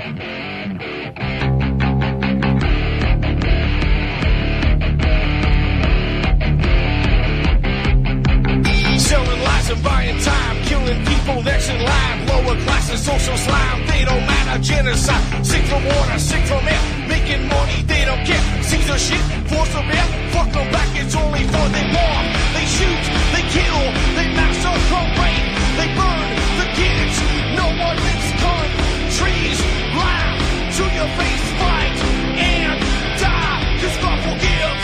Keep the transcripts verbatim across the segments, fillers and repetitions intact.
Selling lies and buying time, killing people next in line. Lower classes, social slime, they don't matter. Genocide, sick from water, sick from air. Making money, they don't care. Caesar shit, force of air. Fuck them back, it's only for they bomb. They shoot, they kill, they massacre, rape. They burn the kids, no one lives countries. Lie to your face, fight and die, cause God forgives.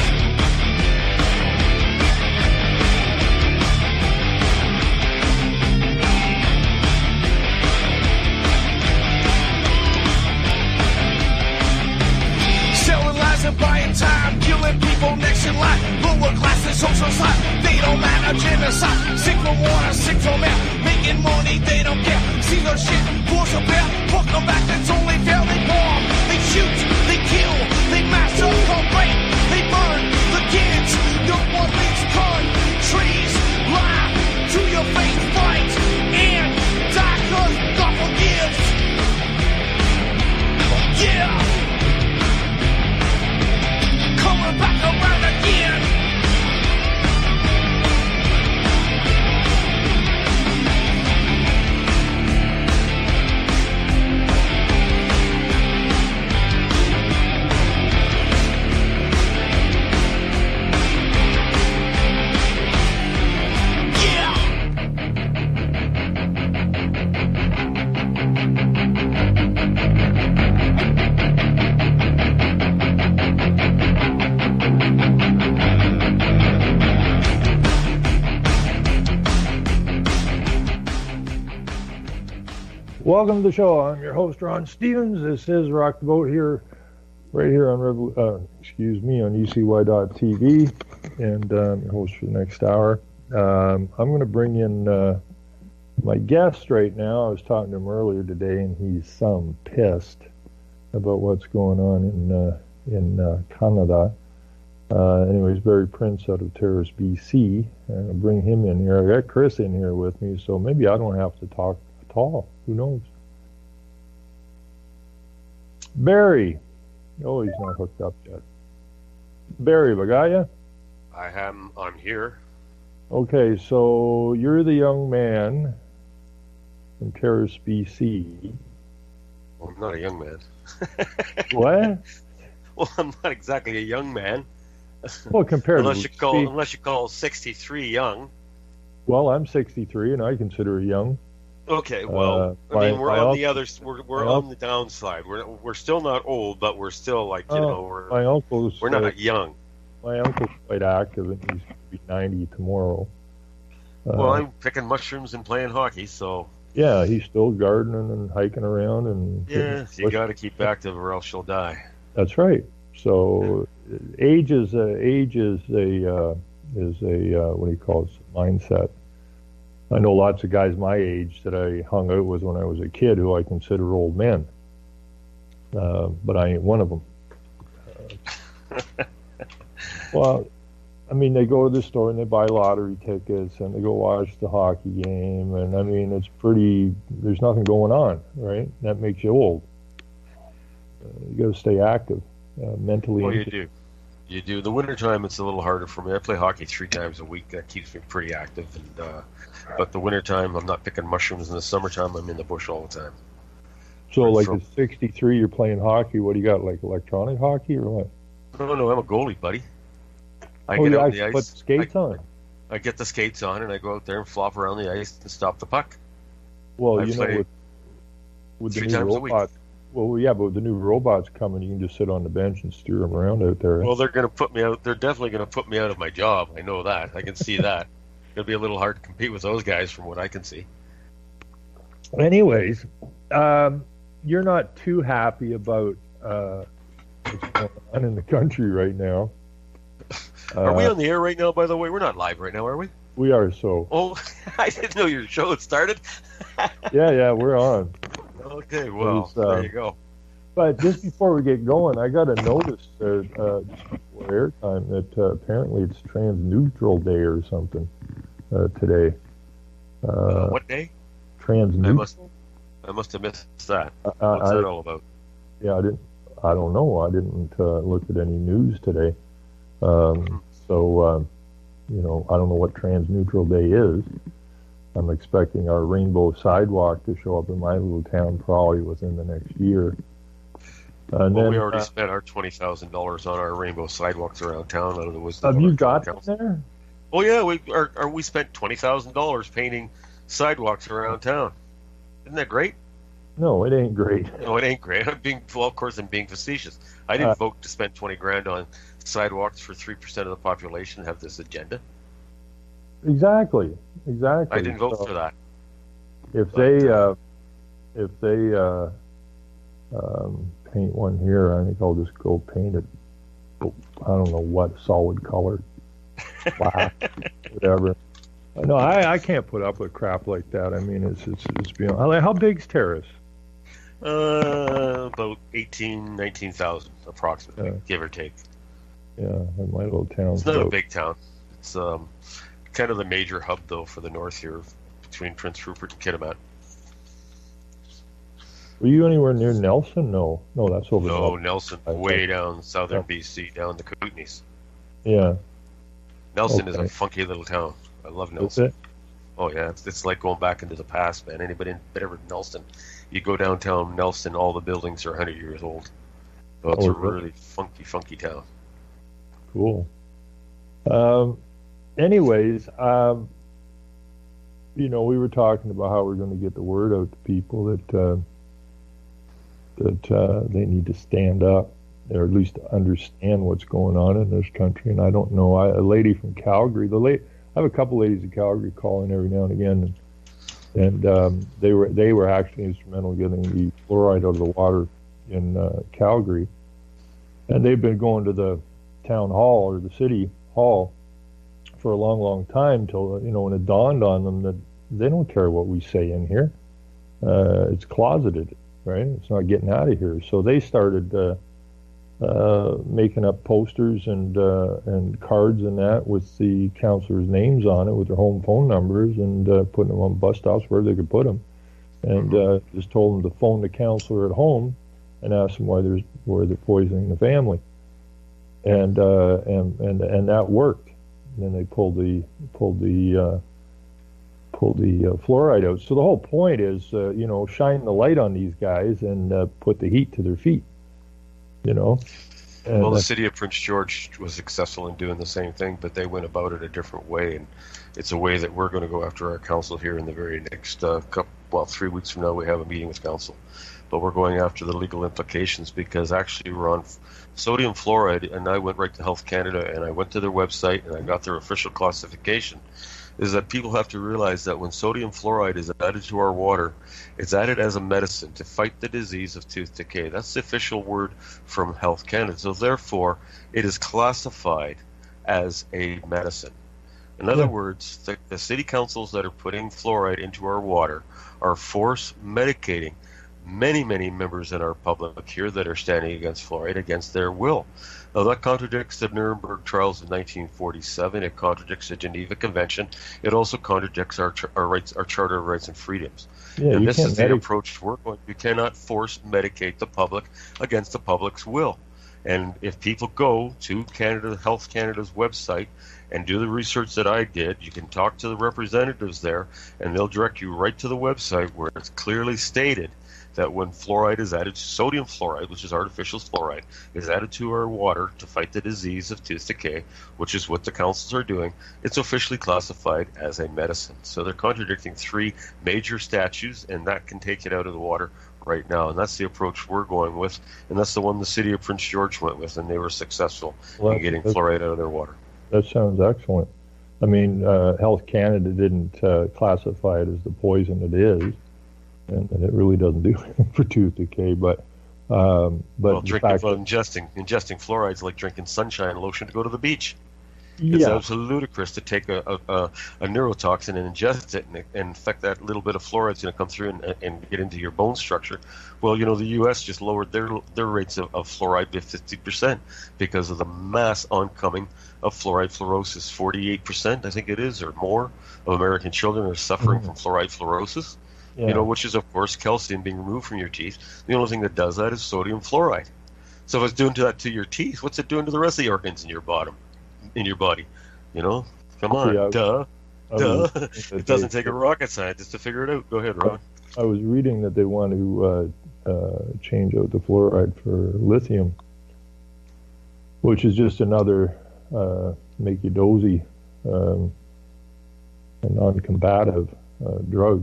Selling lies and buying time, killing people next in line. Lower classes, social slide, they don't matter. Genocide, sick from water, sick from air. Making money, they don't care. See their shit, force a bear. Fuck them back, that's only fair. They bomb, they shoot, they kill, they massacre, rape. They burn the kids, no one leaves countries. Lie to your face, fight and die, cause God forgives. Yeah. Coming back around again. Welcome to the show. I'm your host, Ron Stevens. This is Rock the Boat here, right here on, Revol- uh, excuse me, on U C Y dot T V, and um, your host for the next hour. Um, I'm going to bring in uh, my guest right now. I was talking to him earlier today, and he's some pissed about what's going on in uh, in uh, Canada. Uh, anyways, Barry Prince out of Terrace, B C, and I'll bring him in here. I got Chris in here with me, so maybe I don't have to talk at all. Who knows? Barry. Oh, he's not hooked up yet. Barry, I got you? I am. I'm here. Okay, so you're the young man from Terrace, B C. Well, I'm not a young man. What? Well, I'm not exactly a young man. Well, compared unless to you call speak, unless you call sixty-three young. Well, I'm sixty-three, and I consider it young. Okay, well, Uh, I mean, my- we're my on uncle- the other. We're we're my on the downside. We're we're still not old, but we're still like you Oh, know we're my uncle's we're not uh, young. my uncle's quite active, and he's going to be ninety tomorrow. Uh, Well, I'm picking mushrooms and playing hockey, so yeah, he's still gardening and hiking around, and yeah, you got to keep active or else you'll die. That's right. So age is a, age is a uh, is a uh, what do you call it? Mindset. I know lots of guys my age that I hung out with when I was a kid who I consider old men, uh, but I ain't one of them. Uh, well, I mean, they go to the store and they buy lottery tickets and they go watch the hockey game, and I mean, it's pretty. There's nothing going on, right? That makes you old. Uh, you got to stay active. Uh, mentally. Well, you do. You do. The wintertime, it's a little harder for me. I play hockey three times a week. That keeps me pretty active. And uh, but the wintertime, I'm not picking mushrooms. In the summertime, I'm in the bush all the time. So, like from- at sixty-three, you're playing hockey. What do you got, like electronic hockey or what? No, no, I'm a goalie, buddy. I oh, get you out on actually the put ice. skates I, on. I get the skates on, and I go out there and flop around the ice and stop the puck. Well, I you know, play with, with the three new times a week. robots. Well, yeah, but with the new robots coming, you can just sit on the bench and steer them around out there. Well, they're going to put me out. They're definitely going to put me out of my job. I know that. I can see that. It's going to be a little hard to compete with those guys from what I can see. Anyways, um, you're not too happy about uh, what's going on in the country right now. Are we Uh, on the air right now, by the way? We're not live right now, are we? We are so. Oh, I didn't know your show had started. Yeah, yeah, we're on. Okay, well, It's, uh, there you go. But just before we get going, I got a notice there, uh, just before airtime that uh, apparently it's Trans Neutral Day or something uh, today. Uh, Uh, what day? Trans I must, Neutral? I must have missed that. Uh, What's I, that all about? Yeah, I didn't. I don't know. I didn't uh, look at any news today. Um, so, uh, you know, I don't know what Trans Neutral Day is. I'm expecting our rainbow sidewalk to show up in my little town probably within the next year. And well, then, we already uh, spent our twenty thousand dollars on our rainbow sidewalks around town out of the wisdom. Have of you our got them council. there? Oh yeah, we are. are we spent twenty thousand dollars painting sidewalks around town. Isn't that great? No, it ain't great. No, it ain't great. I'm being well, of course, I'm being facetious. I didn't Uh, vote to spend twenty grand on sidewalks for three percent of the population. Have this agenda. Exactly. Exactly. I didn't vote So for that. If But, they, uh, uh, if they uh, um, paint one here, I think I'll just go paint it. I don't know what solid color, black, whatever. No, I, I can't put up with crap like that. I mean, it's it's it's beyond. How big's Terrace? Uh, about eighteen, nineteen thousand, approximately, Yeah. give or take. Yeah, in my little town. It's not a big town. It's um, kind of the major hub, though, for the north here, between Prince Rupert and Kitimat. Were you anywhere near Nelson? No, no, that's over. No, north. Nelson, I way think- down southern Yeah. B C, down the Kootenays. Yeah, Nelson is a Okay. funky little town. I love that's Nelson. it. Oh yeah, it's, it's like going back into the past, man. Anybody been ever in Nelson? You go downtown Nelson, all the buildings are one hundred years old. So it's Oh, a really? really funky, funky town. Cool. Um, anyways, um, you know, we were talking about how we're going to get the word out to people that uh, that uh, they need to stand up, or at least understand what's going on in this country. And I don't know, I, a lady from Calgary, the late, I have a couple ladies in Calgary calling every now and again, and, and um, they were they were actually instrumental in getting the fluoride out of the water in uh, Calgary, and they've been going to the town hall or the city hall for a long, long time till, you know, when it dawned on them that they don't care what we say in here. Uh, it's closeted, right? It's not getting out of here. So they started uh, uh, making up posters and uh, and cards and that with the councillors' names on it, with their home phone numbers, and uh, putting them on bus stops where they could put them, and uh, just told them to phone the councillor at home and ask them why there's why they're poisoning the family. And uh, and and and that worked. And then they pulled the pulled the uh, pulled the uh, fluoride out. So the whole point is, uh, you know, shine the light on these guys and uh, put the heat to their feet. You know. And Well, the that's- city of Prince George was successful in doing the same thing, but they went about it a different way, and it's a way that we're going to go after our council here in the very next uh, couple, well, three weeks from now we have a meeting with council, but we're going after the legal implications because actually we're on sodium fluoride, and I went right to Health Canada and I went to their website and I got their official classification. Is that people have to realize that when sodium fluoride is added to our water, it's added as a medicine to fight the disease of tooth decay. That's the official word from Health Canada. So therefore, it is classified as a medicine. In other Yeah. words, the, the city councils that are putting fluoride into our water are force medicating many, many members in our public here that are standing against fluoride against their will. Now, that contradicts the Nuremberg trials of nineteen forty-seven. It contradicts the Geneva Convention. It also contradicts our, ch- our rights, our Charter of Rights and Freedoms. yeah, and you this can't is the medic- approach we're going. You cannot force medicate the public against the public's will. And if people go to Canada Health Canada's website and do the research that I did, you can talk to the representatives there, and they'll direct you right to the website where it's clearly stated that when fluoride is added, sodium fluoride, which is artificial fluoride, is added to our water to fight the disease of tooth decay, which is what the councils are doing, it's officially classified as a medicine. So they're contradicting three major statutes, and that can take it out of the water right now. And that's the approach we're going with, and that's the one the city of Prince George went with, and they were successful Well, in getting that's- fluoride out of their water. That sounds excellent. I mean, uh, Health Canada didn't uh, classify it as the poison it is, and, and it really doesn't do anything for tooth decay. But um, but Well, the drinking, fact well, that, ingesting, ingesting fluoride is like drinking sunshine lotion to go to the beach. It's yeah, absolutely ludicrous to take a, a, a, a neurotoxin and ingest it, and, and in fact that little bit of fluoride is going to come through and, and get into your bone structure. Well, you know, the U S just lowered their their rates of, of fluoride by fifty percent because of the mass oncoming of fluoride fluorosis. forty-eight percent, I think it is, or more, of American children are suffering Mhm. from fluoride fluorosis. Yeah. You know, which is of course calcium being removed from your teeth. The only thing that does that is sodium fluoride. So if it's doing that to your teeth, what's it doing to the rest of the organs in your bottom, in your body? You know, come on, Yeah, duh, I duh. was- It doesn't take a rocket scientist to figure it out. Go ahead, Ron. I was reading that they want to uh, uh, change out the fluoride for lithium, which is just another uh, make you dozy um, and non-combative uh, drug.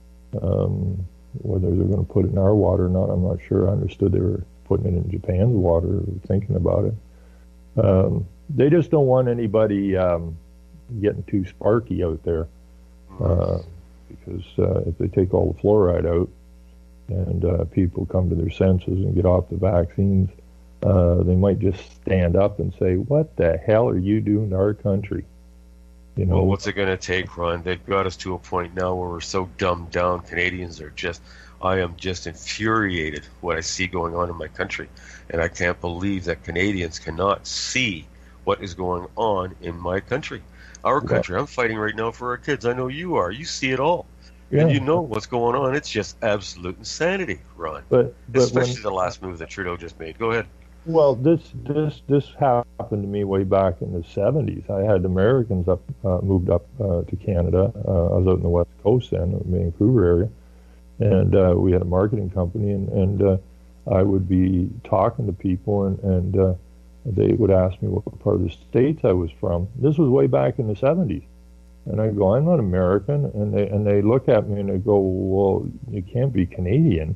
Um, whether they're going to put it in our water or not, I'm not sure. I understood they were putting it in Japan's water, or thinking about it. Um, they just don't want anybody um, getting too sparky out there. Uh, because uh, if they take all the fluoride out and uh, people come to their senses and get off the vaccines, uh, they might just stand up and say, what the hell are you doing to our country? You know, Well, what's it going to take, Ron? They've got us to a point now where we're so dumbed down. Canadians are just, I am just infuriated what I see going on in my country. And I can't believe that Canadians cannot see what is going on in my country. Our country. I'm fighting right now for our kids. I know you are. You see it all. Yeah. And you know what's going on. It's just absolute insanity, Ron. but, but Especially when, the last move that Trudeau just made. Go ahead. well, this this this happened to me way back in the seventies. I had Americans up uh, moved up uh, to Canada. Uh, I was out in the West Coast then, the Vancouver area, and uh, we had a marketing company, and and uh, I would be talking to people, and and uh, they would ask me what part of the States I was from. This was way back in the seventies. And I go, I'm not American. And they and they look at me and they go, well, you can't be Canadian.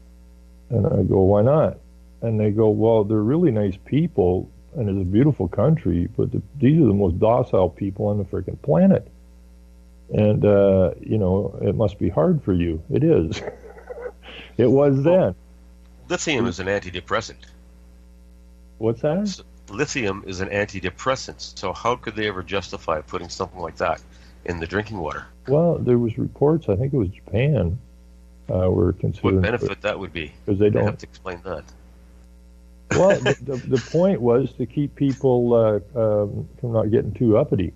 And I go, why not? And they go, well, they're really nice people, and it's a beautiful country, but the, these are the most docile people on the freaking planet. And, uh, you know, it must be hard for you. It is. It was then. Lithium is an antidepressant. What's that? Lithium is an antidepressant. So how could they ever justify putting something like that in the drinking water? Well, there was reports, I think it was Japan, uh, were considering... What benefit that would be? Because they They don't... have to explain that. Well, the, the, the point was to keep people uh, um, from not getting too uppity,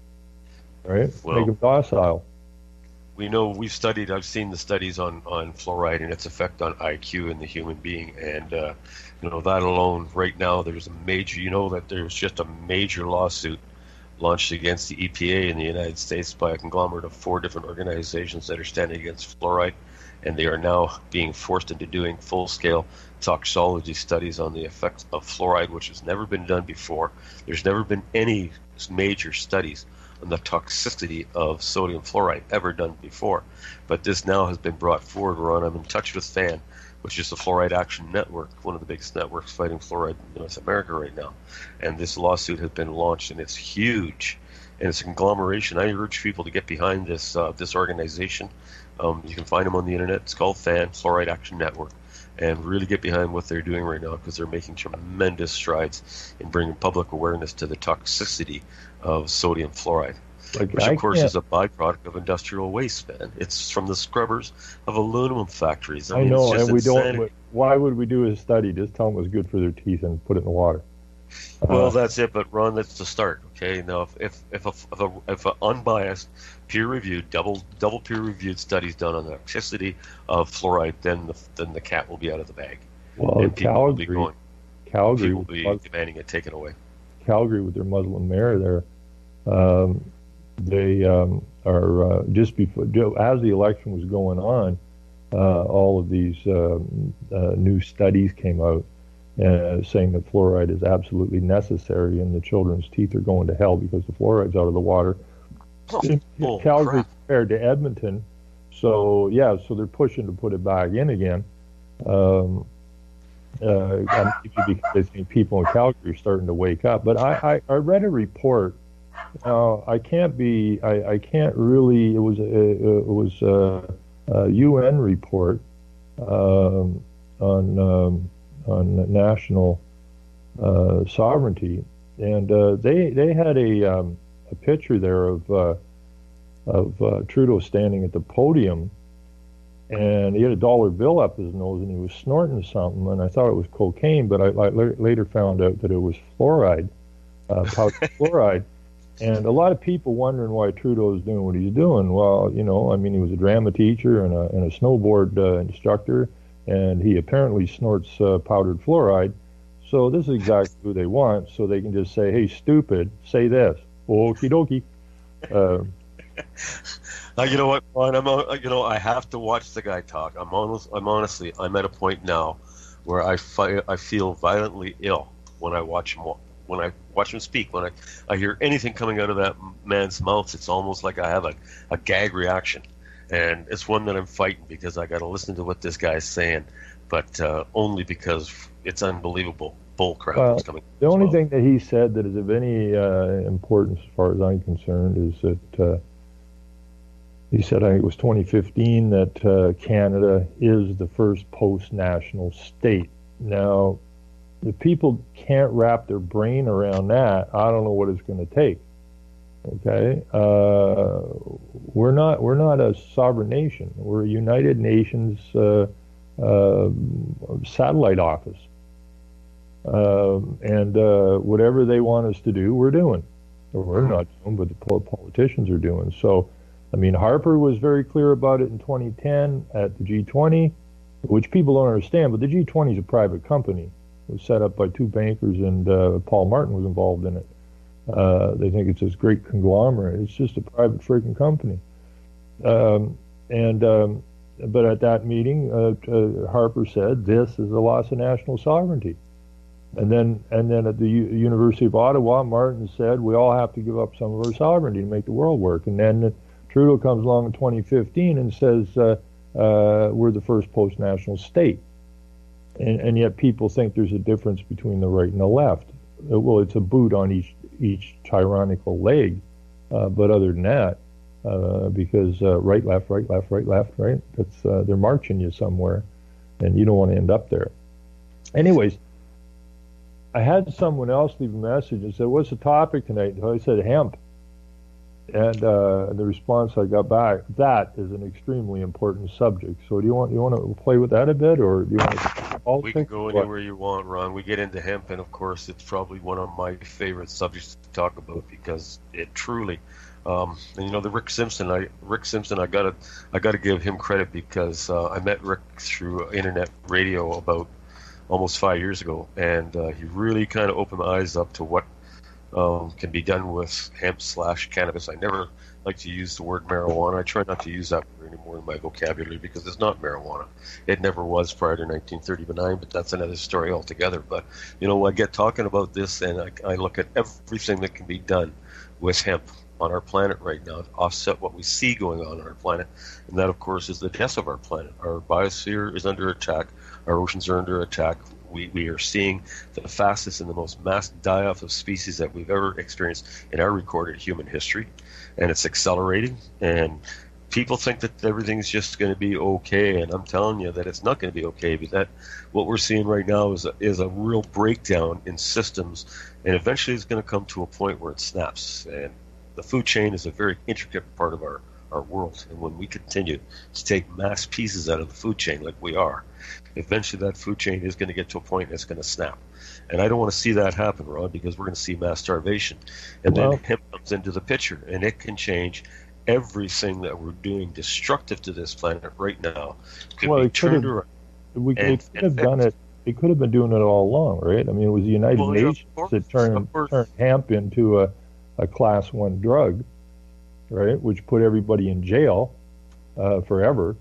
right? Well, Make them docile. We know, we've studied, I've seen the studies on, on fluoride and its effect on I Q in the human being. And, uh, you know, that alone, right now, there's a major, you know that there's just a major lawsuit launched against the E P A in the United States by a conglomerate of four different organizations that are standing against fluoride. And they are now being forced into doing full-scale toxicology studies on the effects of fluoride, which has never been done before. There's never been any major studies on the toxicity of sodium fluoride ever done before. But this now has been brought forward. Ron, I'm in touch with FAN, which is the Fluoride Action Network, one of the biggest networks fighting fluoride in North America right now. And this lawsuit has been launched, and it's huge. And it's a conglomeration. I urge people to get behind this uh, this organization. Um, you can find them on the internet. It's called FAN, Fluoride Action Network, and really get behind what they're doing right now, because they're making tremendous strides in bringing public awareness to the toxicity of sodium fluoride, Like, which I of course can't- is a byproduct of industrial waste, man. It's from the scrubbers of aluminum factories. I, I mean, know, it's just and we insanity. don't. Why would we do a study? Just tell them it was good for their teeth and put it in the water. Well, Uh, that's it. But Ron, that's the start. Okay. Now, if if if a, if, a, if a unbiased, peer-reviewed, double double peer-reviewed studies done on the toxicity of fluoride, then the then the cat will be out of the bag, well, and people will be Calgary, going. Calgary, People will with be Mus- demanding it taken away. Calgary with their Muslim mayor there. Um, they um, are uh, just before, as the election was going on, uh, all of these um, uh, new studies came out uh, saying that fluoride is absolutely necessary, and the children's teeth are going to hell because the fluoride's out of the water. Oh, Calgary crap. compared to Edmonton, so yeah, so they're pushing to put it back in again. Um, uh, and maybe because they think people in Calgary are starting to wake up. But I, I, I read a report. Uh, I can't be. I, I can't really. It was. A, it was a, a U N report um, on um, on national uh, sovereignty, and uh, they they had a um, a picture there of uh, of uh, Trudeau standing at the podium. And he had a dollar bill up his nose, and he was snorting something, and I thought it was cocaine, but I, I later found out that it was fluoride, uh, pouch fluoride. And a lot of people wondering why Trudeau's doing what he's doing. Well, you know, I mean, he was a drama teacher and a, and a snowboard uh, instructor, and he apparently snorts uh, powdered fluoride. So this is exactly who they want, so they can just say, hey, stupid, say this. Okie dokie. Uh, uh, you know what, Ron? I'm, uh, you know, I have to watch the guy talk. I'm, almost, I'm honestly, I'm at a point now where I, fi- I feel violently ill when I watch him walk. When I watch him speak, when I, I hear anything coming out of that man's mouth, it's almost like I have a, a gag reaction. And it's one that I'm fighting because I got to listen to what this guy's saying, but uh, only because it's unbelievable bull crap well, that's coming. The only well. thing that he said that is of any uh, importance as far as I'm concerned is that uh, he said, I think it was twenty fifteen, that uh, Canada is the first post-national state. Now, if people can't wrap their brain around that, I don't know what it's going to take. Okay, uh, we're not we're not a sovereign nation. We're a United Nations uh, uh, satellite office, uh, and uh, whatever they want us to do, we're doing. Or we're not doing, but the politicians are doing. So, I mean, Harper was very clear about it in twenty ten at the G twenty, which people don't understand. But the G twenty is a private company. It was set up by two bankers, and uh, Paul Martin was involved in it. Uh, they think it's this great conglomerate. It's just a private freaking company. Um, and um, but at that meeting, uh, uh, Harper said this is a loss of national sovereignty. And then and then at the U- University of Ottawa, Martin said we all have to give up some of our sovereignty to make the world work. And then Trudeau comes along in twenty fifteen and says uh, uh, we're the first post-national state. And, and yet people think there's a difference between the right and the left. Uh, well, it's a boot on each each tyrannical leg, uh, but other than that, uh, because uh, right, left, right, left, right, left, right, that's uh, they're marching you somewhere, and you don't want to end up there. Anyways, I had someone else leave a message and said, "What's the topic tonight?" So I said, "Hemp." And uh, the response I got back, that is an extremely important subject. So do you want you want to play with that a bit, or do you want to? We can go anywhere you want, Ron. We get into hemp, and of course, it's probably one of my favorite subjects to talk about because it truly, um, and you know, the Rick Simpson. I Rick Simpson. I gotta I gotta give him credit because uh, I met Rick through internet radio about almost five years ago, and uh, he really kind of opened my eyes up to what Um, can be done with hemp slash cannabis. I never like to use the word marijuana. I try not to use that word anymore in my vocabulary because it's not marijuana. It never was prior to nineteen thirty-nine, but that's another story altogether. But, you know, I get talking about this and I, I look at everything that can be done with hemp on our planet right now to offset what we see going on on our planet. And that, of course, is the death of our planet. Our biosphere is under attack. Our oceans are under attack. We, we are seeing the fastest and the most mass die-off of species that we've ever experienced in our recorded human history, and it's accelerating. And people think that everything's just going to be okay, and I'm telling you that it's not going to be okay. But that what we're seeing right now is a, is a real breakdown in systems, and eventually it's going to come to a point where it snaps. And the food chain is a very intricate part of our, our world, and when we continue to take mass pieces out of the food chain like we are, eventually that food chain is going to get to a point that's going to snap. And I don't want to see that happen, Rod, because we're going to see mass starvation. And well, then hemp comes into the picture, and it can change everything that we're doing destructive to this planet right now. Could well, be turned around. We and, could have done it. They could have been doing it all along, right? I mean, it was the United well, Nations yeah, course, that turned, turned hemp into a, a class one drug, right, which put everybody in jail uh, forever.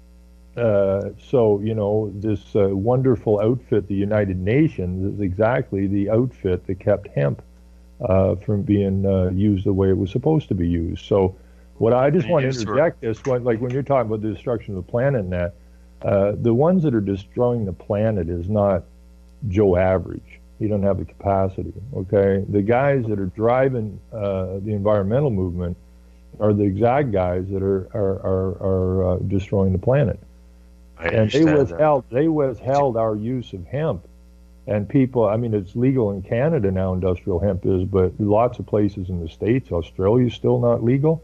Uh, so, you know, this uh, wonderful outfit, the United Nations, is exactly the outfit that kept hemp uh, from being uh, used the way it was supposed to be used. So what I just want to interject this, when, like when you're talking about the destruction of the planet and that, uh, the ones that are destroying the planet is not Joe Average. He doesn't have the capacity, okay? The guys that are driving uh, the environmental movement are the exact guys that are, are, are, are uh, destroying the planet. And they withheld, they withheld our use of hemp. And people, I mean, it's legal in Canada now, industrial hemp is, but lots of places in the States, Australia's still not legal.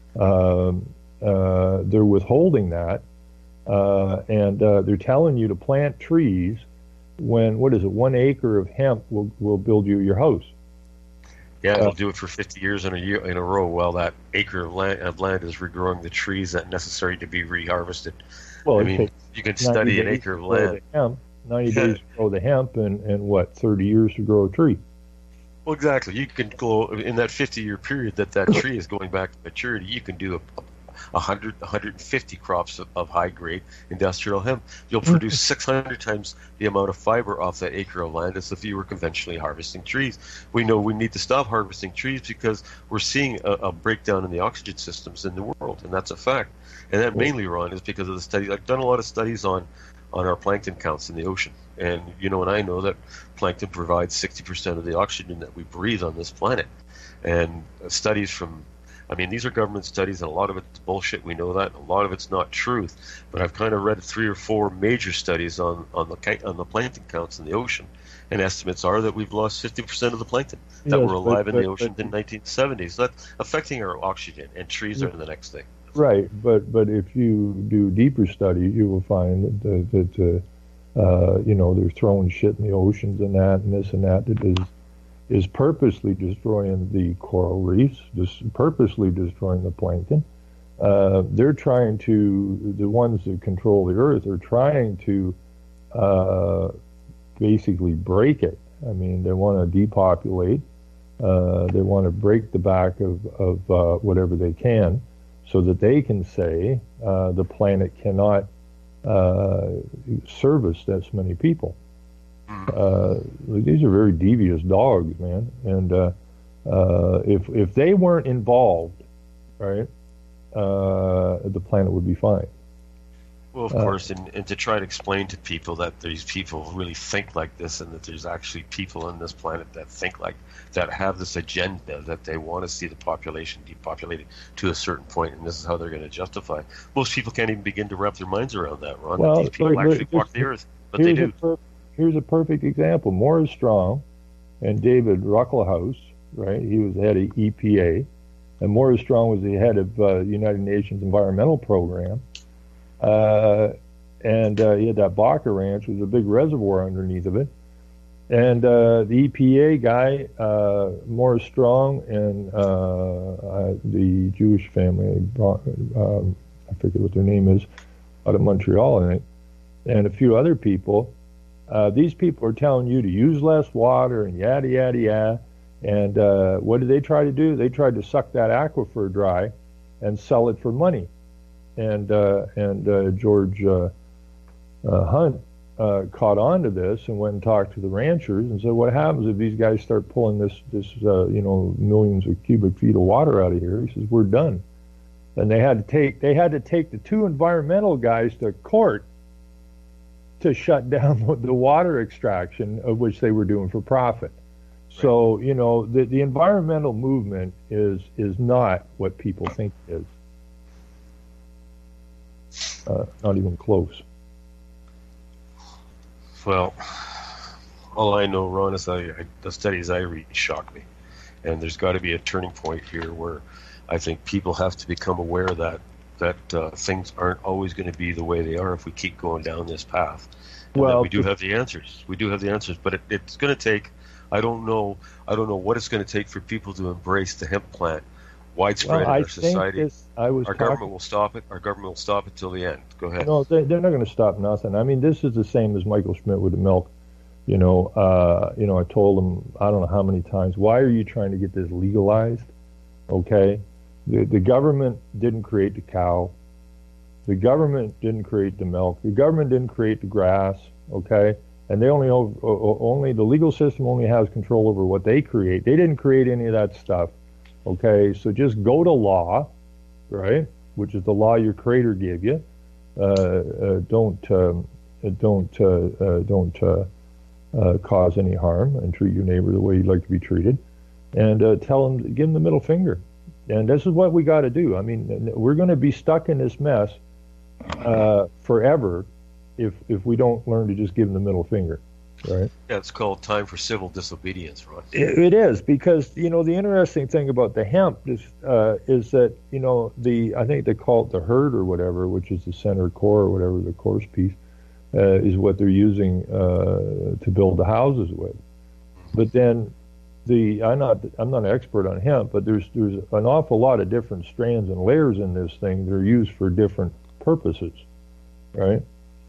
Um, uh, they're withholding that. Uh, and uh, they're telling you to plant trees when, what is it, one acre of hemp will, will build you your house. Yeah, it'll do it for fifty years in a year in a row while that acre of land, of land is regrowing the trees that are necessary to be reharvested. Well, I it mean, takes you can ninety study an days acre of to grow land. the hemp, ninety days to grow the hemp, and, and what, thirty years to grow a tree. Well, exactly. You can go in that fifty-year period that that tree is going back to maturity. You can do a, a one hundred, one hundred fifty crops of, of high-grade industrial hemp. You'll produce six hundred times the amount of fiber off that acre of land as if you were conventionally harvesting trees. We know we need to stop harvesting trees because we're seeing a, a breakdown in the oxygen systems in the world, and that's a fact. And that mainly, Ron, is because of the studies. I've done a lot of studies on, on our plankton counts in the ocean. And you know, and I know that plankton provides sixty percent of the oxygen that we breathe on this planet. And studies from, I mean, these are government studies, and a lot of it's bullshit. We know that. A lot of it's not truth. But I've kind of read three or four major studies on, on the on the plankton counts in the ocean, and estimates are that we've lost fifty percent of the plankton that Yes, were alive but- in the but- ocean but- in the nineteen seventies. That's affecting our oxygen, and trees are the next thing. Right, but but if you do deeper study, you will find that that uh, uh, you know, they're throwing shit in the oceans and that and this and that that is is purposely destroying the coral reefs, just purposely destroying the plankton. Uh, they're trying to, the ones that control the earth are trying to uh, basically break it. I mean, they want to depopulate. Uh, they want to break the back of, of uh, whatever they can so that they can say uh, the planet cannot uh, service this many people. Uh, these are very devious dogs, man. And uh, uh, if if they weren't involved, right, uh, the planet would be fine. Well, of Uh, course, and, and to try to explain to people that these people really think like this, and that there's actually people on this planet that think like, that have this agenda that they want to see the population depopulated to a certain point, and this is how they're going to justify. Most people can't even begin to wrap their minds around that, Ron. Well, that these people look, look, actually walk just- the earth, but they Here's a do. per- here's a perfect example. Morris Strong and David Rucklehaus, right? He was the head of E P A, and Morris Strong was the head of uh, United Nations Environmental Program. Uh, and uh, he had that Baca Ranch with a big reservoir underneath of it. And uh, the E P A guy, uh, Morris Strong, and uh, uh, the Jewish family, um, I forget what their name is, out of Montreal, I think, and a few other people, uh, these people are telling you to use less water and yada, yada, yada. And uh, what did they try to do? They tried to suck that aquifer dry and sell it for money. And uh, and uh, George uh, uh, Hunt uh, caught on to this and went and talked to the ranchers and said, "What happens if these guys start pulling this this uh, you know, millions of cubic feet of water out of here?" He says, "We're done." And they had to take they had to take the two environmental guys to court to shut down the water extraction, of which they were doing for profit. So you know, the the environmental movement is is not what people think it is. Uh, not even close. Well, all I know, Ron, is I, I, the studies I read shock me. And there's got to be a turning point here where I think people have to become aware that that uh, things aren't always going to be the way they are if we keep going down this path. And Well, that we do have the answers. We do have the answers, but it, it's going to take. I don't know. I don't know what it's going to take for people to embrace the hemp plant widespread Well, in I our think society. this, I was Our talking, government will stop it. Our government will stop it till the end. Go ahead. No, they, they're not going to stop nothing. I mean, this is the same as Michael Schmidt with the milk. You know, uh, you know, I told him, I don't know how many times, why are you trying to get this legalized? Okay, the the government didn't create the cow. The government didn't create the milk. The government didn't create the grass. Okay, and they only only the legal system only has control over what they create. They didn't create any of that stuff. Okay, so just go to law, right? Which is the law your creator gave you. Uh, uh, don't um, don't uh, uh, don't uh, uh, cause any harm and treat your neighbor the way you'd like to be treated, and uh, tell them, give them the middle finger. And this is what we got to do. I mean, we're going to be stuck in this mess uh, forever if if we don't learn to just give them the middle finger, right? Yeah, it's called time for civil disobedience, Ron. It, it is, because you know the interesting thing about the hemp is uh, is that you know the I think they call it the herd or whatever, which is the center core or whatever, the coarse piece, uh, is what they're using uh, to build the houses with. But then the I'm not I'm not an expert on hemp, but there's there's an awful lot of different strands and layers in this thing that are used for different purposes, right?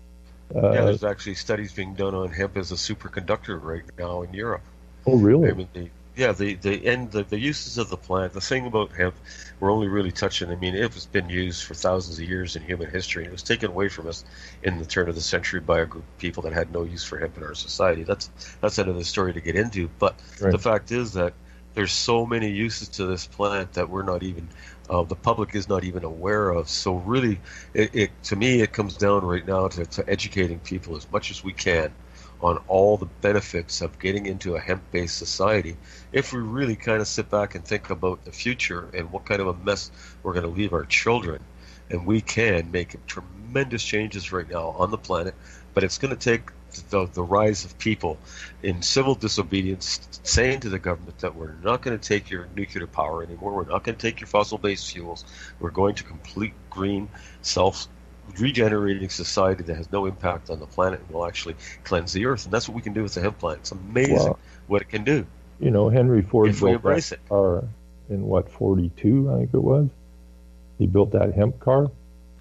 Uh, yeah, there's actually studies being done on hemp as a superconductor right now in Europe. Oh, really? I mean, the, yeah, the the and the, the uses of the plant. The thing about hemp, we're only really touching. I mean, it has been used for thousands of years in human history, and it was taken away from us in the turn of the century by a group of people that had no use for hemp in our society. That's that's another story to get into. But right. The fact is that there's so many uses to this plant that we're not even, uh, the public is not even aware of. So really, it, it to me, it comes down right now to, to educating people as much as we can on all the benefits of getting into a hemp-based society. If we really kind of sit back and think about the future and what kind of a mess we're going to leave our children, and we can make tremendous changes right now on the planet, but it's going to take the, the rise of people in civil disobedience saying to the government that we're not going to take your nuclear power anymore, we're not going to take your fossil-based fuels, we're going to complete green, self regenerating society that has no impact on the planet and will actually cleanse the earth. And that's what we can do with the hemp plant. It's amazing well, what it can do. You know, Henry Ford if we built embrace that it. car in, what, forty-two, I think it was? He built that hemp car?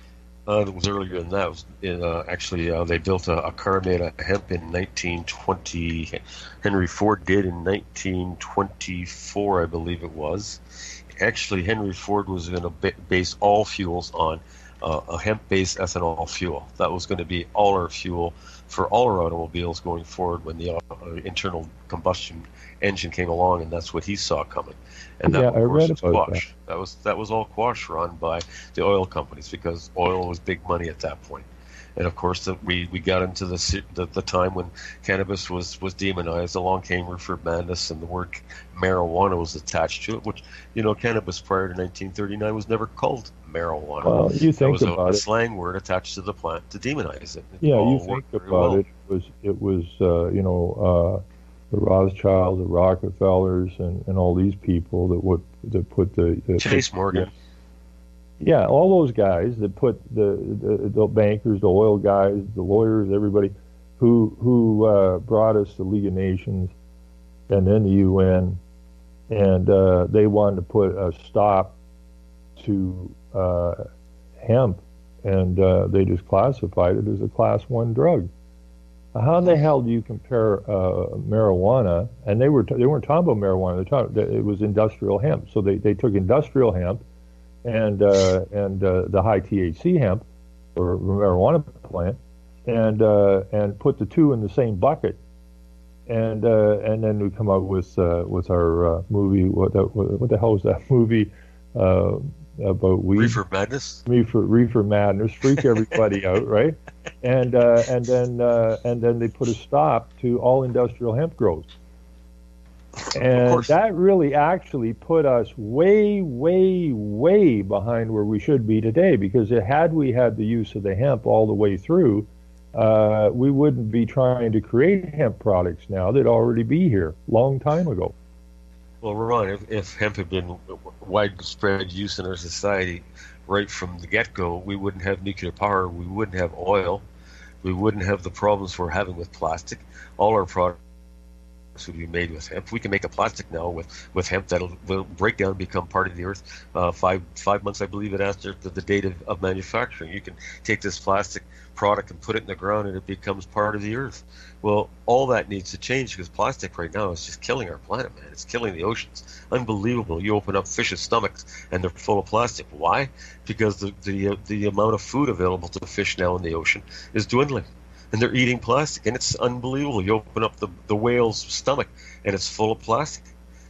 Uh, it was earlier than that. It was in, uh, actually, uh, they built a, a car made of hemp in nineteen twenty. Henry Ford did in nineteen twenty-four, I believe it was. Actually, Henry Ford was going to ba- base all fuels on Uh, a hemp-based ethanol fuel. That was going to be all our fuel for all our automobiles going forward when the uh, internal combustion engine came along, and that's what he saw coming. And that, yeah, of I course, read was about quash. That. that was that was all quash run by the oil companies because oil was big money at that point. And of course, the, we, we got into the, the the time when cannabis was, was demonized. Along came Reefer Madness, and the word marijuana was attached to it. Which, you know, cannabis prior to nineteen thirty-nine was never called marijuana. Well, you think that was about a, a it. slang word attached to the plant to demonize it. it yeah, you think about well. it. It was it was uh, you know uh, the Rothschilds, the Rockefellers, and, and all these people that would that put the, the Chase put, Morgan. Yeah, Yeah, all those guys that put the, the the bankers, the oil guys, the lawyers, everybody who who uh, brought us the League of Nations and then the U N, and uh, they wanted to put a stop to uh, hemp, and uh, they just classified it as a class one drug. How the hell do you compare uh, marijuana? And they were t- they weren't talking about marijuana. They talking, it was industrial hemp. So they, they took industrial hemp and uh, and uh, the high T H C hemp or marijuana plant, and uh, and put the two in the same bucket, and uh, and then we come up with uh, with our uh, movie. What the, what the hell is that movie uh, about weed? Reefer Madness. Reefer Reefer Madness, freak everybody out, right? And uh, and then uh, and then they put a stop to all industrial hemp growth. And that really actually put us way, way, way behind where we should be today, because had we had the use of the hemp all the way through, uh, we wouldn't be trying to create hemp products now. They'd already be here long time ago. Well, Ron, if, if hemp had been widespread use in our society right from the get-go, we wouldn't have nuclear power, we wouldn't have oil, we wouldn't have the problems we're having with plastic. All our products would be made with hemp. We can make a plastic now with, with hemp that'll will break down and become part of the earth. Uh, five five months, I believe it, after the, the date of, of manufacturing. You can take this plastic product and put it in the ground and it becomes part of the earth. Well, all that needs to change because plastic right now is just killing our planet, man. It's killing the oceans. Unbelievable. You open up fish's stomachs and they're full of plastic. Why? Because the the, the amount of food available to the fish now in the ocean is dwindling. And they're eating plastic, and it's unbelievable. You open up the, the whale's stomach, and it's full of plastic.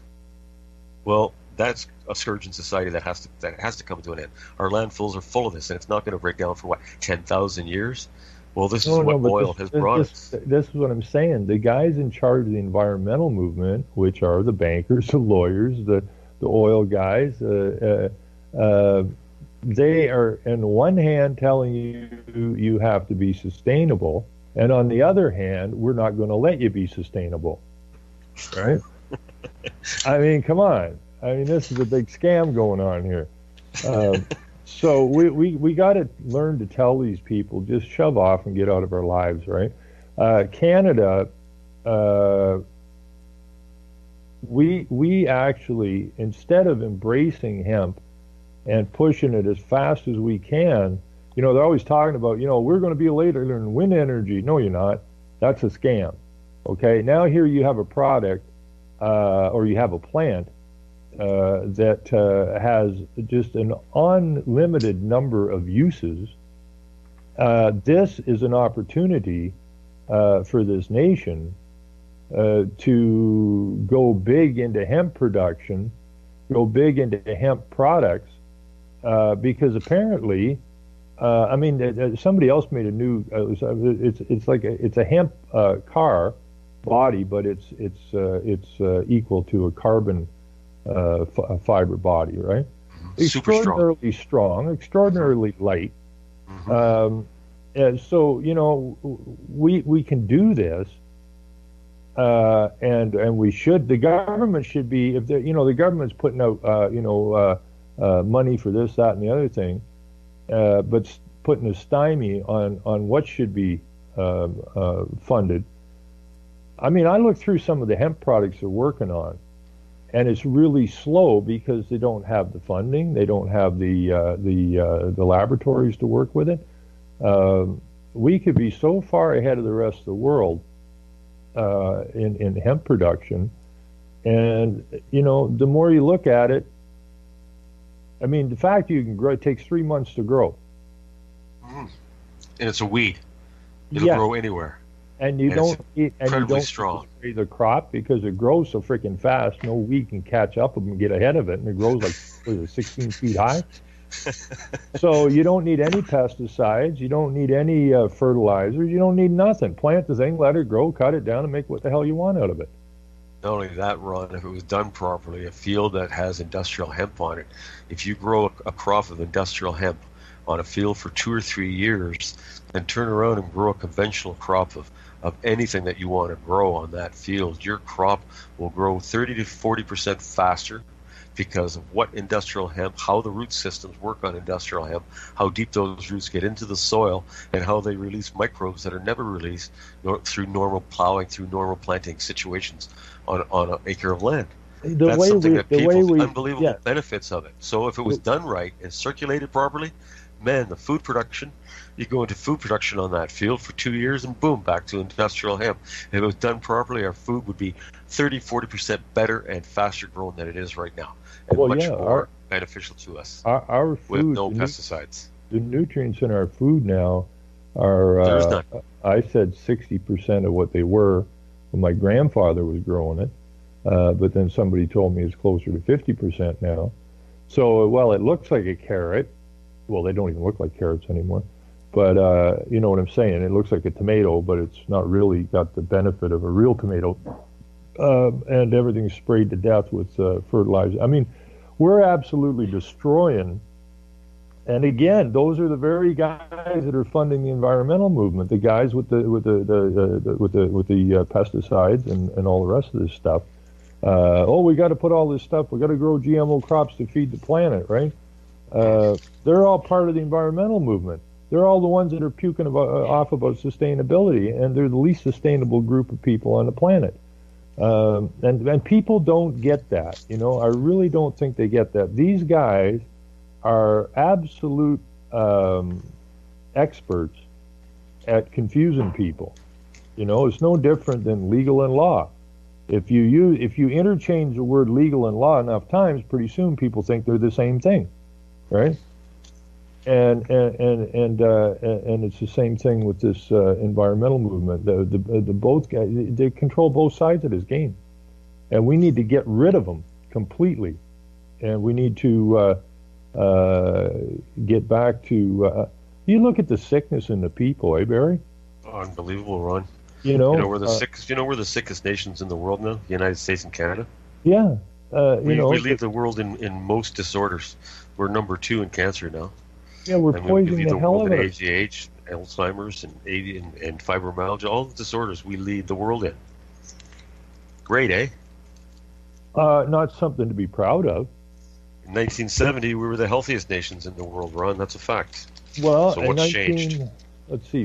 Well, that's a scourge in society that has to that has to come to an end. Our landfills are full of this, and it's not going to break down for, what, ten thousand years? Well, this no, is what no, oil this, has this, brought this, us. This is what I'm saying. The guys in charge of the environmental movement, which are the bankers, the lawyers, the, the oil guys, uh, uh, uh, they are, on one hand, telling you you have to be sustainable, and on the other hand, we're not going to let you be sustainable, right? I mean, come on. I mean, this is a big scam going on here. Um, so we, we, we got to learn to tell these people, just shove off and get out of our lives, right? Uh, Canada, uh, we we actually, instead of embracing hemp and pushing it as fast as we can, you know, they're always talking about, you know, we're going to be a leader in wind energy. No, you're not. That's a scam. Okay, now here you have a product, uh, or you have a plant uh, that uh, has just an unlimited number of uses. Uh, this is an opportunity uh, for this nation uh, to go big into hemp production, go big into hemp products, uh, because apparently, uh, I mean, uh, somebody else made a new. Uh, it's it's like a, it's a hemp uh, car body, but it's it's uh, it's uh, equal to a carbon uh, f- fiber body, right? Super extraordinarily strong. strong, extraordinarily light. Mm-hmm. Um, and so, you know, we we can do this, uh, and and we should. The government should be, if you know, the government's putting out, uh, you know, uh, uh, money for this, that, and the other thing, uh, but putting a stymie on on what should be uh, uh, funded. I mean, I look through some of the hemp products they're working on, and it's really slow because they don't have the funding, they don't have the uh, the uh, the laboratories to work with it. Um, we could be so far ahead of the rest of the world uh, in in hemp production, and you know, the more you look at it, I mean, the fact you can grow, it takes three months to grow, mm. and it's a weed. It'll yeah. grow anywhere. And you and don't eat, and you don't strong. spray the crop because it grows so freaking fast. No weed can catch up and get ahead of it, and it grows like what is it, sixteen feet high. So you don't need any pesticides. You don't need any uh, fertilizers. You don't need nothing. Plant the thing, let it grow, cut it down, and make what the hell you want out of it. Not only that, Ron, if it was done properly, a field that has industrial hemp on it, if you grow a, a crop of industrial hemp on a field for two or three years, then turn around and grow a conventional crop of of anything that you want to grow on that field, your crop will grow thirty to forty percent faster because of what industrial hemp, how the root systems work on industrial hemp, how deep those roots get into the soil, and how they release microbes that are never released nor, through normal plowing, through normal planting situations on, on an acre of land. The That's way something we, that the people, way we, unbelievable yeah. benefits of it. So if it was done right and circulated properly, man, the food production, you go into food production on that field for two years and boom, back to industrial hemp. If it was done properly, our food would be thirty, forty percent better and faster grown than it is right now. And well, much yeah, more our, beneficial to us. Our, our food, with no the pesticides. Nu- the nutrients in our food now are, There's uh, none. I said sixty percent of what they were when my grandfather was growing it. Uh, but then somebody told me it's closer to fifty percent now. So, well, it looks like a carrot. Well, they don't even look like carrots anymore. But uh, you know what I'm saying? It looks like a tomato, but it's not really got the benefit of a real tomato. Uh, and everything's sprayed to death with uh, fertilizer. I mean, we're absolutely destroying. And again, those are the very guys that are funding the environmental movement. The guys with the with the, the, the, the with the with the uh, pesticides and, and all the rest of this stuff. Uh, oh, we got to put all this stuff. We got to grow G M O crops to feed the planet, right? Uh, they're all part of the environmental movement. They're all the ones that are puking about, uh, off about sustainability, and they're the least sustainable group of people on the planet. Um, and, and people don't get that. You know, I really don't think they get that. These guys are absolute um, experts at confusing people. You know, it's no different than legal and law. If you use, if you interchange the word legal and law enough times, pretty soon people think they're the same thing, right? And and and and, uh, and it's the same thing with this uh, environmental movement. The, the the both guys, they control both sides of this game, and we need to get rid of them completely. And we need to uh, uh, get back to. Uh, you look at the sickness in the people, eh, Barry? Unbelievable, Ron. You know, you know we're the uh, sickest. You know we're the sickest nations in the world now. The United States and Canada. Yeah, uh, you we, know, we lead the world in, in most disorders. We're number two in cancer now. Yeah, we're and poisoning we lead the, the hell world of in it. A D H, Alzheimer's, and, and and fibromyalgia. All the disorders we lead the world in. Great, eh? Uh, not something to be proud of. In nineteen seventy, we were the healthiest nations in the world, Ron. That's a fact. Well, so in what's nineteen, changed? Let's see,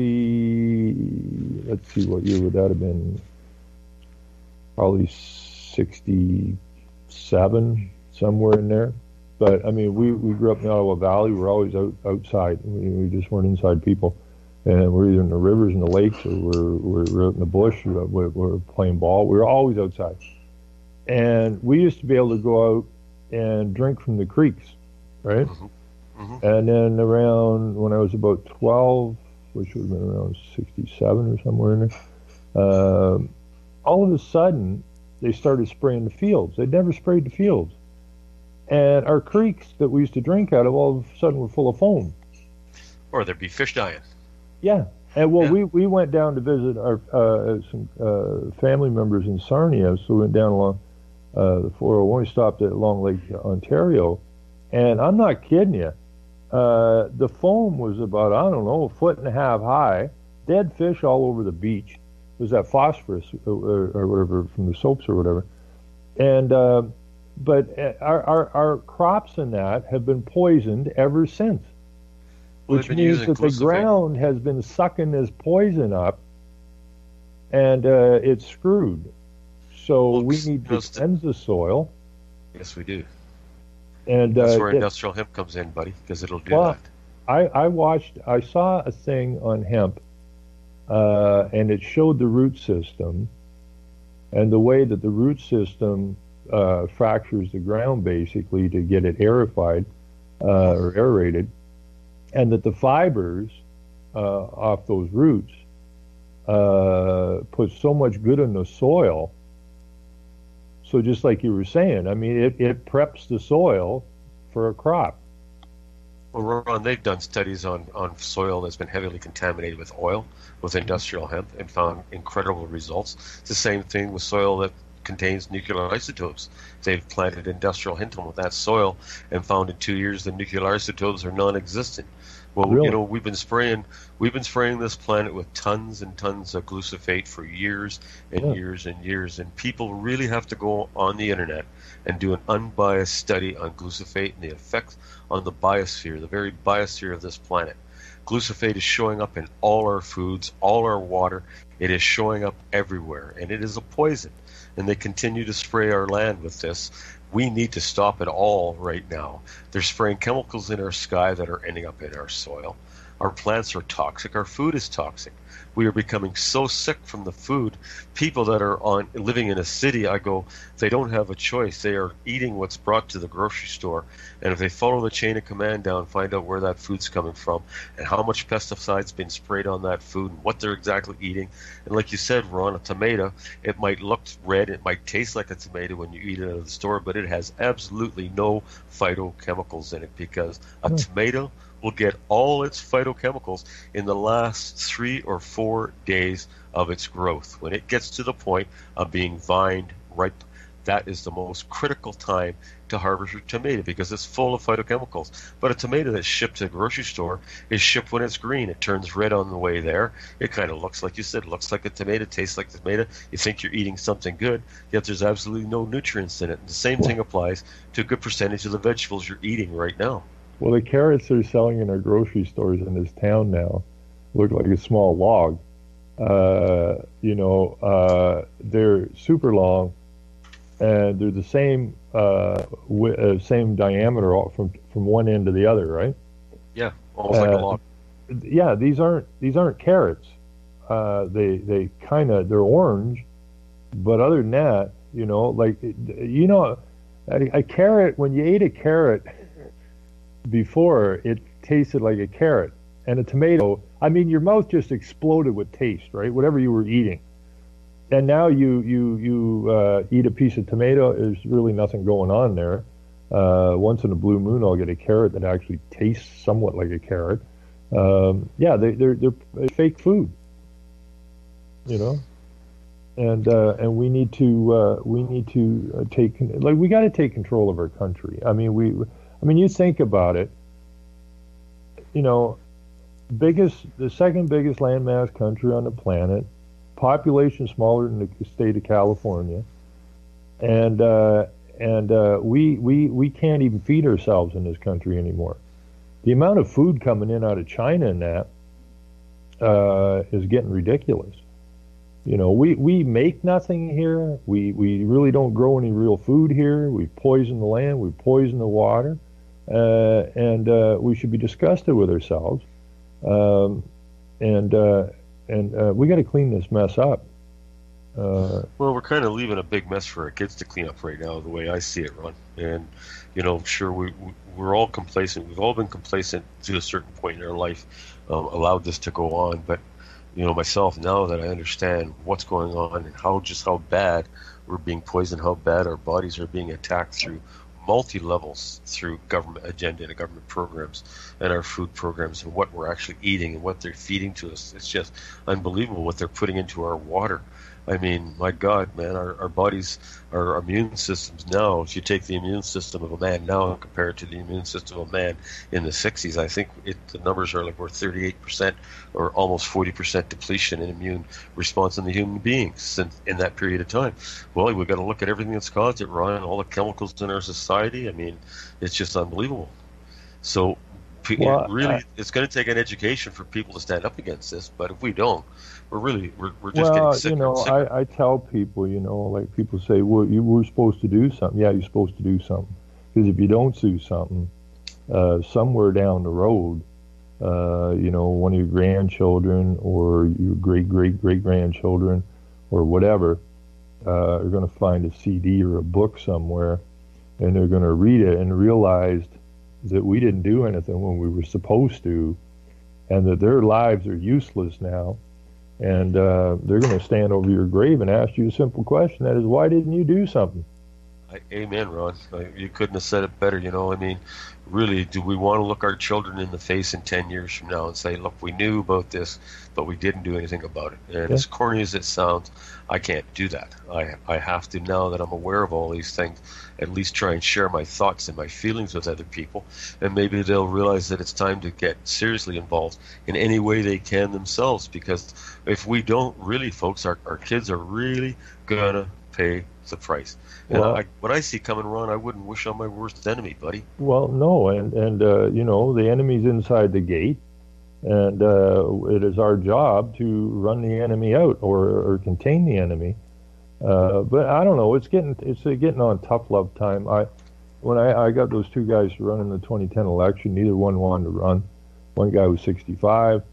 probably, let's see, what year would that have been? Probably sixty-seven, somewhere in there. But I mean, we, we grew up in the Ottawa Valley. We were always out, outside. We, we just weren't inside people. And we're either in the rivers and the lakes, or we're, we're, we're out in the bush. We're, we're playing ball. We were always outside. And we used to be able to go out and drink from the creeks, right? Mm-hmm. Mm-hmm. And then around when I was about twelve, which would have been around sixty-seven or somewhere in there, uh, all of a sudden they started spraying the fields. They'd never sprayed the fields. And our creeks that we used to drink out of all of a sudden were full of foam. Or there'd be fish dying. Yeah. And well, yeah. we, we went down to visit our uh, some uh, family members in Sarnia, so we went down along uh, the four oh one. We stopped at Long Lake, Ontario, and I'm not kidding you. Uh, the foam was about, I don't know, a foot and a half high, dead fish all over the beach. It was that phosphorus or, or whatever from the soaps or whatever. And uh, but our, our our crops in that have been poisoned ever since, well, which means that the ground has been sucking this poison up, and uh, it's screwed. So well, we need to cleanse the soil. Yes, we do. And that's uh, where it, industrial hemp comes in, buddy, because it'll do well, that. I, I watched, I saw a thing on hemp, uh, and it showed the root system, and the way that the root system uh, fractures the ground, basically, to get it aerified uh, or aerated, and that the fibers uh, off those roots uh, put so much good in the soil. So just like you were saying, I mean, it, it preps the soil for a crop. Well, Ron, they've done studies on, on soil that's been heavily contaminated with oil, with industrial hemp, and found incredible results. It's the same thing with soil that contains nuclear isotopes. They've planted industrial hemp with that soil and found in two years the nuclear isotopes are non-existent. Well, really? You know, we've been spraying we've been spraying this planet with tons and tons of glyphosate for years and yeah. years and years, and people really have to go on the internet and do an unbiased study on glyphosate and the effects on the biosphere, the very biosphere of this planet. Glyphosate is showing up in all our foods, all our water. It is showing up everywhere, and it is a poison. And they continue to spray our land with this. We need to stop it all right now. They're spraying chemicals in our sky that are ending up in our soil. Our plants are toxic. Our food is toxic. We are becoming so sick from the food. People that are on living in a city, I go, they don't have a choice. They are eating what's brought to the grocery store. And if they follow the chain of command down, find out where that food's coming from and how much pesticide's been sprayed on that food and what they're exactly eating. And like you said, Ron, a tomato, it might look red, it might taste like a tomato when you eat it at the store, but it has absolutely no phytochemicals in it, because a mm. tomato will get all its phytochemicals in the last three or four days of its growth. When it gets to the point of being vined ripe, that is the most critical time to harvest a tomato, because it's full of phytochemicals. But a tomato that's shipped to the grocery store is shipped when it's green. It turns red on the way there. It kind of looks, like you said, looks like a tomato, tastes like a tomato. You think you're eating something good, yet there's absolutely no nutrients in it. And the same thing applies to a good percentage of the vegetables you're eating right now. Well, the carrots they're selling in our grocery stores in this town now look like a small log. Uh, you know, uh, they're super long, and they're the same uh, w- uh, same diameter all from from one end to the other, right? Yeah, almost uh, like a log. Yeah, these aren't these aren't carrots. Uh, they they kind of they're orange, but other than that, you know, like you know, a, a carrot, when you ate a carrot before, it tasted like a carrot. And a tomato, I mean, your mouth just exploded with taste, right? Whatever you were eating. And now you you you uh, eat a piece of tomato, there's really nothing going on there. Uh, once in a blue moon, I'll get a carrot that actually tastes somewhat like a carrot. Um, yeah, they, they're they're fake food, you know. And uh, and we need to uh, we need to uh, take like we got to take control of our country. I mean, we. I mean, you think about it, you know, biggest, the second biggest landmass country on the planet, population smaller than the state of California, and uh, and uh, we we we can't even feed ourselves in this country anymore. The amount of food coming in out of China and that uh, is getting ridiculous. You know, we, we make nothing here. We, we really don't grow any real food here. We poison the land. We poison the water. Uh, and uh, we should be disgusted with ourselves. Um, and uh, and uh, we got to clean this mess up. Uh, well, we're kind of leaving a big mess for our kids to clean up right now, the way I see it, Ron. And, you know, sure, we, we're all complacent. We've all been complacent to a certain point in our life, um, allowed this to go on. But you know, myself, now that I understand what's going on and how just how bad we're being poisoned, how bad our bodies are being attacked through multi-levels, through government agenda and government programs and our food programs and what we're actually eating and what they're feeding to us. It's just unbelievable what they're putting into our water. I mean, my God, man, our, our bodies, our immune systems now, if you take the immune system of a man now and compare it to the immune system of a man in the sixties, I think it, the numbers are like we're thirty-eight percent or almost forty percent depletion in immune response in the human beings in, in that period of time. Well, we've got to look at everything that's caused it, Ron, all the chemicals in our society. I mean, it's just unbelievable. So well, really, I, it's going to take an education for people to stand up against this, but if we don't, we're really, we're, we're just well, getting sicker you know, and sicker. I, I tell people, you know, like people say, well, you were supposed to do something. Yeah, you're supposed to do something. Because if you don't do something, uh, somewhere down the road, uh, you know, one of your grandchildren or your great-great-great-grandchildren or whatever uh, are going to find a C D or a book somewhere, and they're going to read it and realize that we didn't do anything when we were supposed to, and that their lives are useless now. And uh, they're going to stand over your grave and ask you a simple question. That is, why didn't you do something? Amen, Ron. You couldn't have said it better. You know, I mean, really, do we want to look our children in the face in ten years from now and say, look, we knew about this, but we didn't do anything about it? And yeah. As corny as it sounds, I can't do that. I I have to, now that I'm aware of all these things, at least try and share my thoughts and my feelings with other people. And maybe they'll realize that it's time to get seriously involved in any way they can themselves. Because if we don't, really, folks, our, our kids are really going to pay the price. And well, I, what I see coming, Ron, I wouldn't wish on my worst enemy, buddy. Well, no, and, and uh, you know, the enemy's inside the gate, and uh, it is our job to run the enemy out or, or contain the enemy. Uh, but I don't know, it's getting it's getting on tough love time. I When I, I got those two guys to run in the twenty ten election, neither one wanted to run. One guy was sixty-five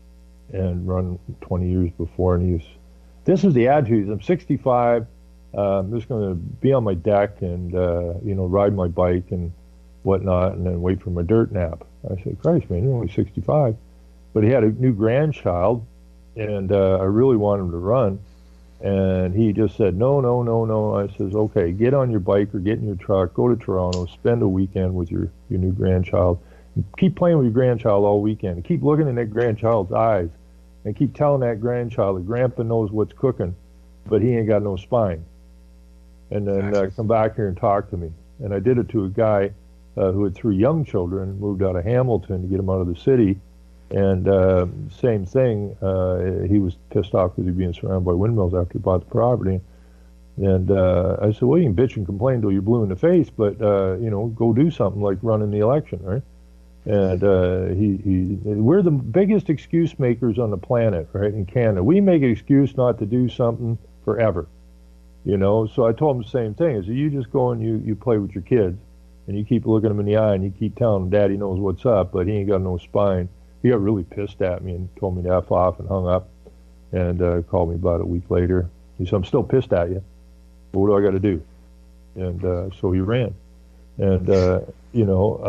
and run twenty years before, and he was, this is the attitude, I'm sixty-five, Uh, I'm just going to be on my deck and, uh, you know, ride my bike and whatnot and then wait for my dirt nap. I said, Christ, man, you're only sixty-five. But he had a new grandchild, and uh, I really wanted him to run. And he just said, no, no, no, no. I says, okay, get on your bike or get in your truck, go to Toronto, spend a weekend with your, your new grandchild. Keep playing with your grandchild all weekend. Keep looking in that grandchild's eyes and keep telling that grandchild that Grandpa knows what's cooking, but he ain't got no spine. And then uh, come back here and talk to me. And I did it to a guy uh, who had three young children, moved out of Hamilton to get him out of the city. And uh, same thing, uh, he was pissed off because he was being surrounded by windmills after he bought the property. And uh, I said, well, you can bitch and complain till you're blue in the face, but, uh, you know, go do something like running the election, right? And uh, he, he, we're the biggest excuse makers on the planet, right, in Canada. We make an excuse not to do something forever. You know, so I told him the same thing. I said, you just go and you, you play with your kids, and you keep looking them in the eye, and you keep telling them Daddy knows what's up, but he ain't got no spine. He got really pissed at me and told me to F off and hung up, and uh, called me about a week later. He said, I'm still pissed at you, but what do I got to do? And uh, so he ran. And, uh, you know,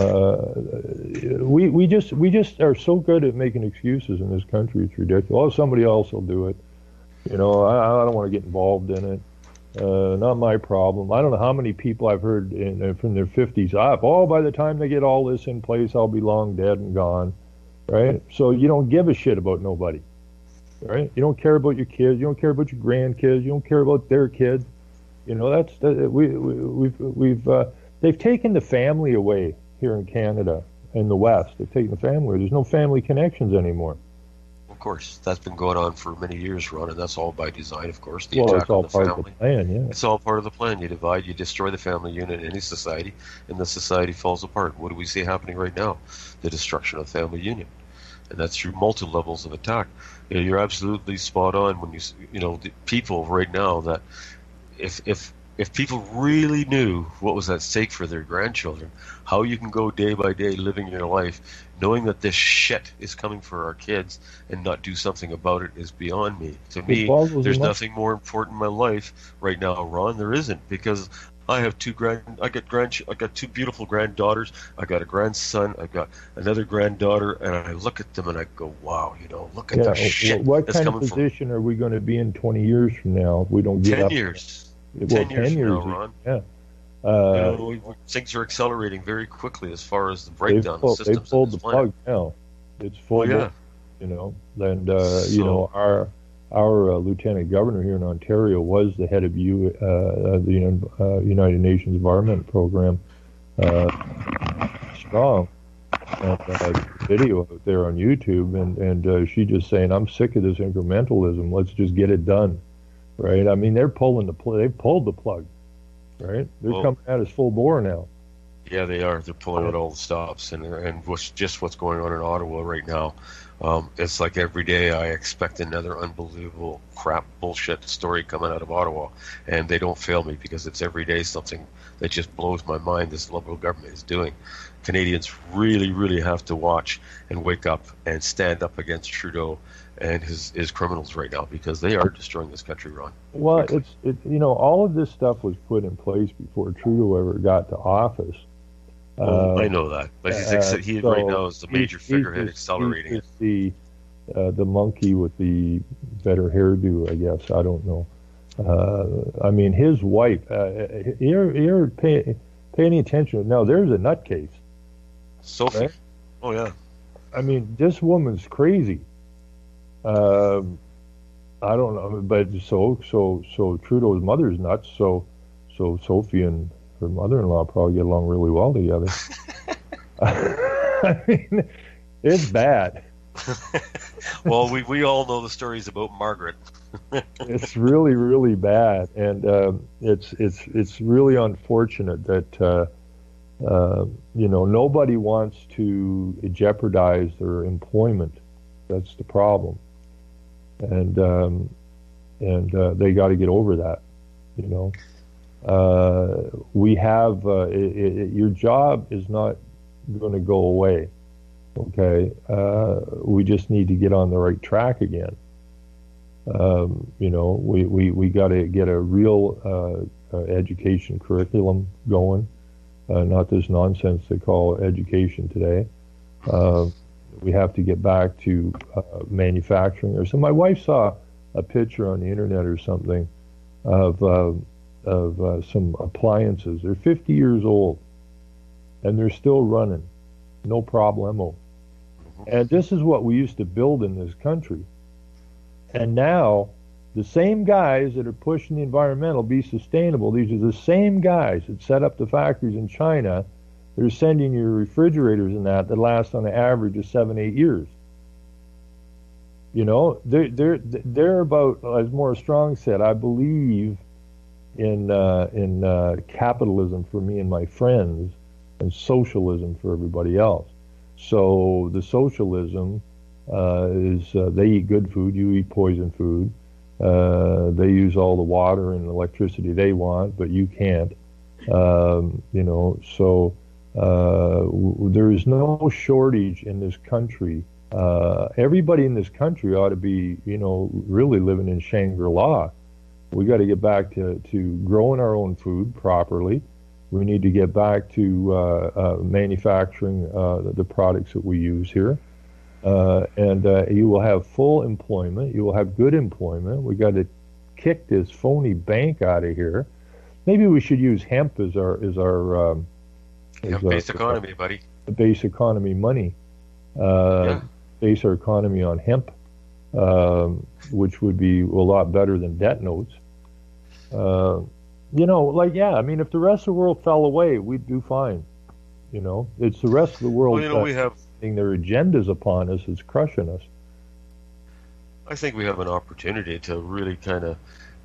uh, we we just we just are so good at making excuses in this country. It's ridiculous. Oh, somebody else will do it. You know, I, I don't want to get involved in it. Uh, not my problem. I don't know how many people I've heard in, uh, from their fifties up. Oh, by the time they get all this in place, I'll be long dead and gone, right? So you don't give a shit about nobody, right? You don't care about your kids. You don't care about your grandkids. You don't care about their kids. You know, that's that, we, we we've we've uh, they've taken the family away here in Canada, in the West. They've taken the family away. There's no family connections anymore. Of course, that's been going on for many years, Ron, and that's all by design, of course. The well, attack it's all on the part family. of the plan, yeah. It's all part of the plan. You divide, you destroy the family unit in any society, and the society falls apart. What do we see happening right now? The destruction of the family union. and that's through multiple levels of attack. You know, you're absolutely spot on when you you know the people right now that if if if people really knew what was at stake for their grandchildren, how you can go day by day living your life knowing that this shit is coming for our kids and not do something about it is beyond me. To me, there's nothing more important in my life right now, Ron. There isn't, because I have two grand. I got grand. I got two beautiful granddaughters. I got a grandson. I got another granddaughter, and I look at them and I go, "Wow, you know, look at yeah, the shit what that's kind coming of position from, are we going to be in twenty years from now if we don't get ten up? years? Well, ten, ten years, years, from now, Ron. Yeah. Uh, Uh, you know, we, we, things are accelerating very quickly as far as the breakdown pulled, of systems. They pulled on the this planet. plug now. It's full. Oh, yeah. You know, and uh, So- you know our our uh, lieutenant governor here in Ontario was the head of U, uh, uh, the Uni- uh, United Nations Environment Program. Uh, strong. And, uh, video out there on YouTube, and and uh, she just saying, "I'm sick of this incrementalism. Let's just get it done." Right? I mean, they're pulling the pl- they pulled the plug. Right? They're Well- coming at us full bore now. Yeah, they are. They're pulling out all the stops, and and what's just what's going on in Ottawa right now. Um, it's like every day I expect another unbelievable crap bullshit story coming out of Ottawa, and they don't fail me because it's every day something that just blows my mind. This Liberal government is doing. Canadians really, really have to watch and wake up and stand up against Trudeau and his his criminals right now, because they are destroying this country, Ron. Well, Quickly. it's it, you know, all of this stuff was put in place before Trudeau ever got to office. Well, Uh, I know that, but he's uh, ex- he so right now is the major he's- figurehead he's just- accelerating he's it. just the uh, the monkey with the better hairdo, I guess. I don't know. Uh, I mean, his wife. Uh, you're you're pay, paying attention. Now, there's a nutcase. Sophie. Right? Oh yeah. I mean, this woman's crazy. Um, I don't know, but so so so Trudeau's mother's nuts. So so Sophie and her mother-in-law probably get along really well together. I mean, it's bad. Well, we we all know the stories about Margaret. It's really really bad, and um, it's it's it's really unfortunate that uh, uh, you know nobody wants to jeopardize their employment. That's the problem, and um, and uh, they got to get over that. You know, uh, we have uh, it, it, your job is not going to go away. Okay, uh, we just need to get on the right track again. Um, you know, we, we, we got to get a real uh, uh, education curriculum going, uh, not this nonsense they call education today. Uh, we have to get back to uh, manufacturing. Or so my wife saw a picture on the internet or something of uh, of uh, some appliances. They're fifty years old, and they're still running, no problemo. And this is what we used to build in this country. And now, the same guys that are pushing the environmental be sustainable, these are the same guys that set up the factories in China that are sending your refrigerators and that that last on an average of seven, eight years. You know, they're, they're, they're about, as Morris Strong said, I believe in, uh, in uh, capitalism for me and my friends and socialism for everybody else. So the socialism uh, is uh, they eat good food, you eat poison food. Uh, they use all the water and electricity they want, but you can't. Um, you know, so uh, w- there is no shortage in this country. Uh, everybody in this country ought to be, you know, really living in Shangri-La. We got to get back to, to growing our own food properly. We need to get back to uh, uh, manufacturing uh, the products that we use here. Uh, and uh, you will have full employment. You will have good employment. We got to kick this phony bank out of here. Maybe we should use hemp as our as our um, as Yeah, base our, economy, buddy. uh, base economy money. Uh, Yeah. Base our economy on hemp, um, which would be a lot better than debt notes. Uh, You know, like, yeah, I mean, if the rest of the world fell away, we'd do fine. You know, it's the rest of the world Well, you know, uh, we have. putting their agendas upon us, is crushing us. I think we have an opportunity to really kind of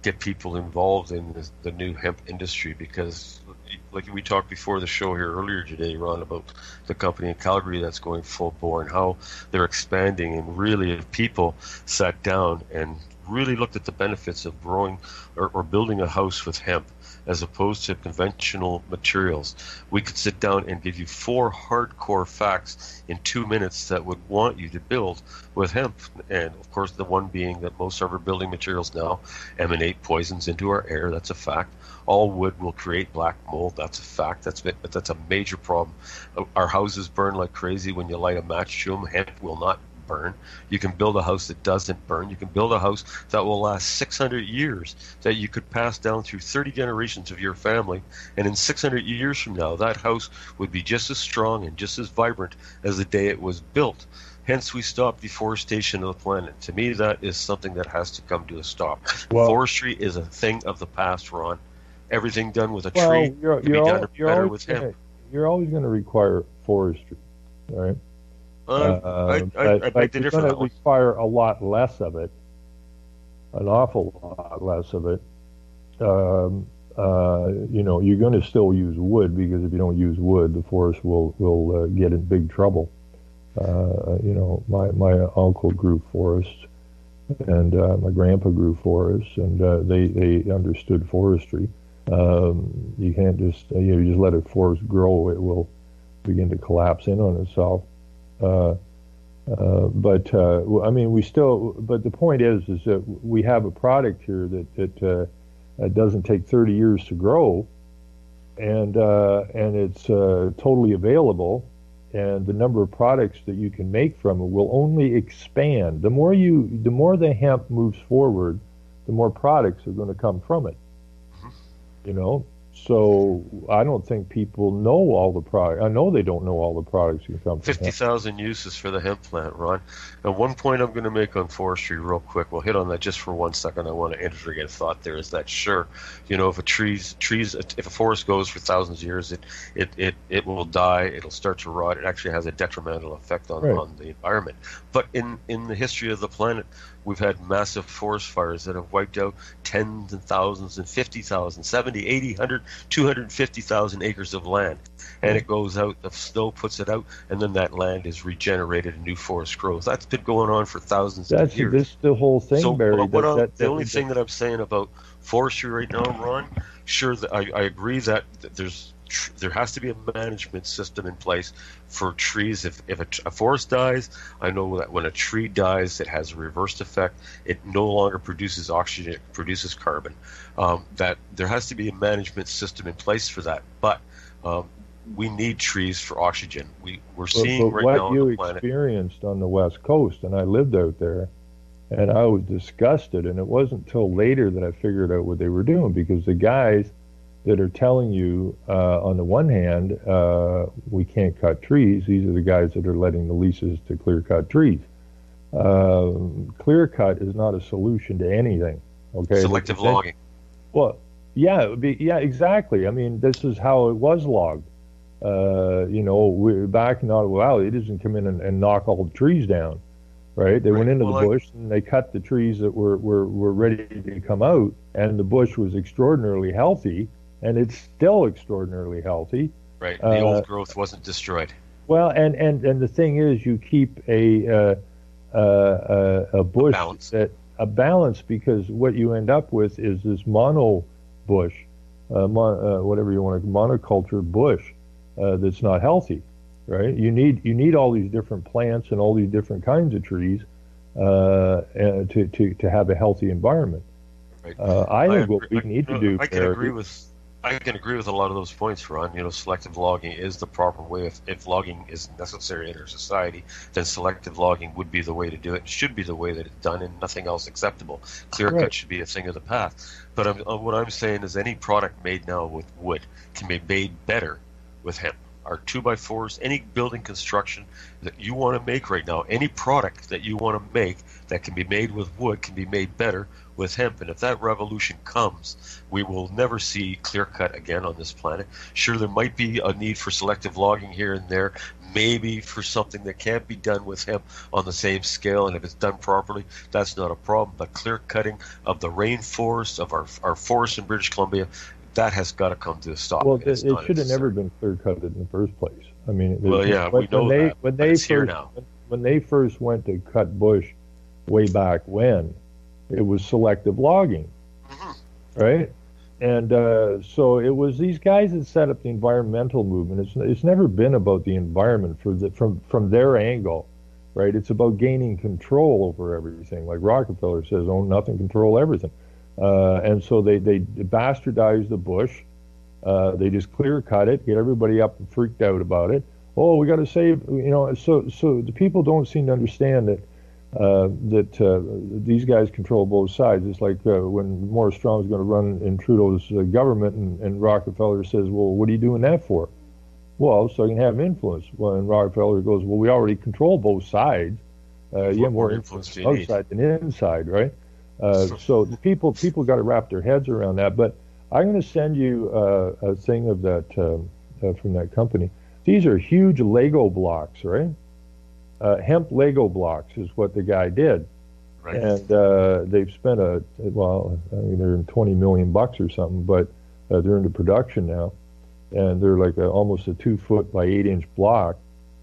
get people involved in the, the new hemp industry, because like we talked before the show here earlier today, Ron, about the company in Calgary that's going full bore and how they're expanding. And really, if people sat down and really looked at the benefits of growing or, or building a house with hemp as opposed to conventional materials, we could sit down and give you four hardcore facts in two minutes that would want you to build with hemp. And of course, the one being that most of our building materials now emanate poisons into our air. That's a fact. All wood will create black mold. That's a fact. That's that's a major problem. Our houses burn like crazy when you light a match to them. Hemp will not burn. You can build a house that doesn't burn. You can build a house that will last six hundred years, that you could pass down through thirty generations of your family, and in six hundred years from now, that house would be just as strong and just as vibrant as the day it was built. Hence, we stop deforestation of the planet. To me, that is something that has to come to a stop. Well, forestry is a thing of the past, Ron. Everything done with a well, tree you're, can you're be done al- you're better with gonna, hemp. You're always going to require forestry, right? Uh, uh, I, I, but, I but beg to you're differ. going to That one. require a lot less of it, an awful lot less of it. Um, uh, you know, you're going to still use wood, because if you don't use wood, the forest will will uh, get in big trouble. Uh, you know, my my uncle grew forests, and uh, my grandpa grew forests, and uh, they they understood forestry. Um, you can't just you know you just let a forest grow; it will begin to collapse in on itself. Uh, uh, but uh, I mean, we still. But the point is, is that we have a product here that that uh, doesn't take thirty years to grow, and uh, and it's uh, totally available, and the number of products that you can make from it will only expand. The more you, the more the hemp moves forward, the more products are going to come from it. You know. So I don't think people know all the products. I know they don't know all the products you can come from. fifty thousand uses for the hemp plant, Ron. And one point I'm going to make on forestry real quick. We'll hit on that just for one second. I want to integrate a thought there. Is that sure, you know, if a trees trees if a forest goes for thousands of years, it it it, it will die. It'll start to rot. It actually has a detrimental effect on, right. on the environment. But in in the history of the planet, we've had massive forest fires that have wiped out tens and thousands and fifty thousand, seventy, eighty, one hundred, two hundred fifty thousand acres of land. And it goes out, the snow puts it out, and then that land is regenerated and new forest grows. That's been going on for thousands That's, of years. That's the whole thing, so, Barry. What, what that, that, that, the that, only that, thing that I'm saying about forestry right now, Ron, sure, that I, I agree that, that there's tr- there has to be a management system in place for trees. If, if a, a forest dies, I know that when a tree dies, it has a reversed effect. It no longer produces oxygen, it produces carbon. Um, that there has to be a management system in place for that. But um, we need trees for oxygen. We, we're seeing but, but right now what you on the planet. experienced on the West Coast, and I lived out there, and I was disgusted, and it wasn't until later that I figured out what they were doing, because the guys that are telling you, uh, on the one hand, uh, we can't cut trees, these are the guys that are letting the leases to clear cut trees. Uh, clear cut is not a solution to anything. Okay, Selective logging. Well, yeah, it would be, yeah, exactly. I mean, this is how it was logged. Uh, you know, we, back in Ottawa Valley, they didn't come in and, and knock all the trees down, right? They right. went into well, the bush I... and they cut the trees that were, were, were ready to come out, and the bush was extraordinarily healthy, and it's still extraordinarily healthy. Right, the uh, old growth wasn't destroyed. Well, and, and, and the thing is, you keep a uh, uh, a bush balance. that a balance, because what you end up with is this mono bush, uh, mon, uh, whatever you want to monoculture bush. Uh, that's not healthy, right? You need you need all these different plants and all these different kinds of trees uh, to, to to have a healthy environment. Right. Uh, I, I think agree, what we I, need to I, do. I can agree with I can agree with a lot of those points, Ron. You know, selective logging is the proper way. If, if logging is necessary in our society, then selective logging would be the way to do it. It should be the way that it's done, and nothing else acceptable. Clear cut right. should be a thing of the past. But I'm, what I'm saying is, any product made now with wood can be made better with hemp. our two by fours, any building construction that you want to make right now, any product that you want to make that can be made with wood can be made better with hemp. And if that revolution comes, we will never see clear cut again on this planet. Sure, there might be a need for selective logging here and there, maybe for something that can't be done with hemp on the same scale, and if it's done properly, that's not a problem. But clear cutting of the rainforest, of our our forests in British Columbia, that has got to come to a stop. Well, it, it should have never been clear cut in the first place. I mean, well, yeah, when, we know when they, that, when but they it's first, here now. When, when they first went to cut bush way back when, it was selective logging, mm-hmm. right? And uh, so it was these guys that set up the environmental movement. It's it's never been about the environment for the, from from their angle, right? It's about gaining control over everything. Like Rockefeller says, own nothing, control everything. Uh, and so they, they bastardized the bush. Uh, they just clear cut it, get everybody up and freaked out about it. Oh, we got to save, you know. So so the people don't seem to understand that uh, that uh, these guys control both sides. It's like uh, when Maurice Strong's going to run in Trudeau's uh, government, and, and Rockefeller says, "Well, what are you doing that for?" Well, so I can have influence. Well, and Rockefeller goes, "Well, we already control both sides. Uh, you have more influence outside than inside, right?" Uh, so the people people got to wrap their heads around that. But I'm going to send you uh, a thing of that uh, uh, from that company. These are huge Lego blocks, right? Uh, hemp Lego blocks is what the guy did, right. And uh, they've spent a well, I mean they're in twenty million bucks or something, but uh, they're into production now, and they're like a, almost a two foot by eight inch block.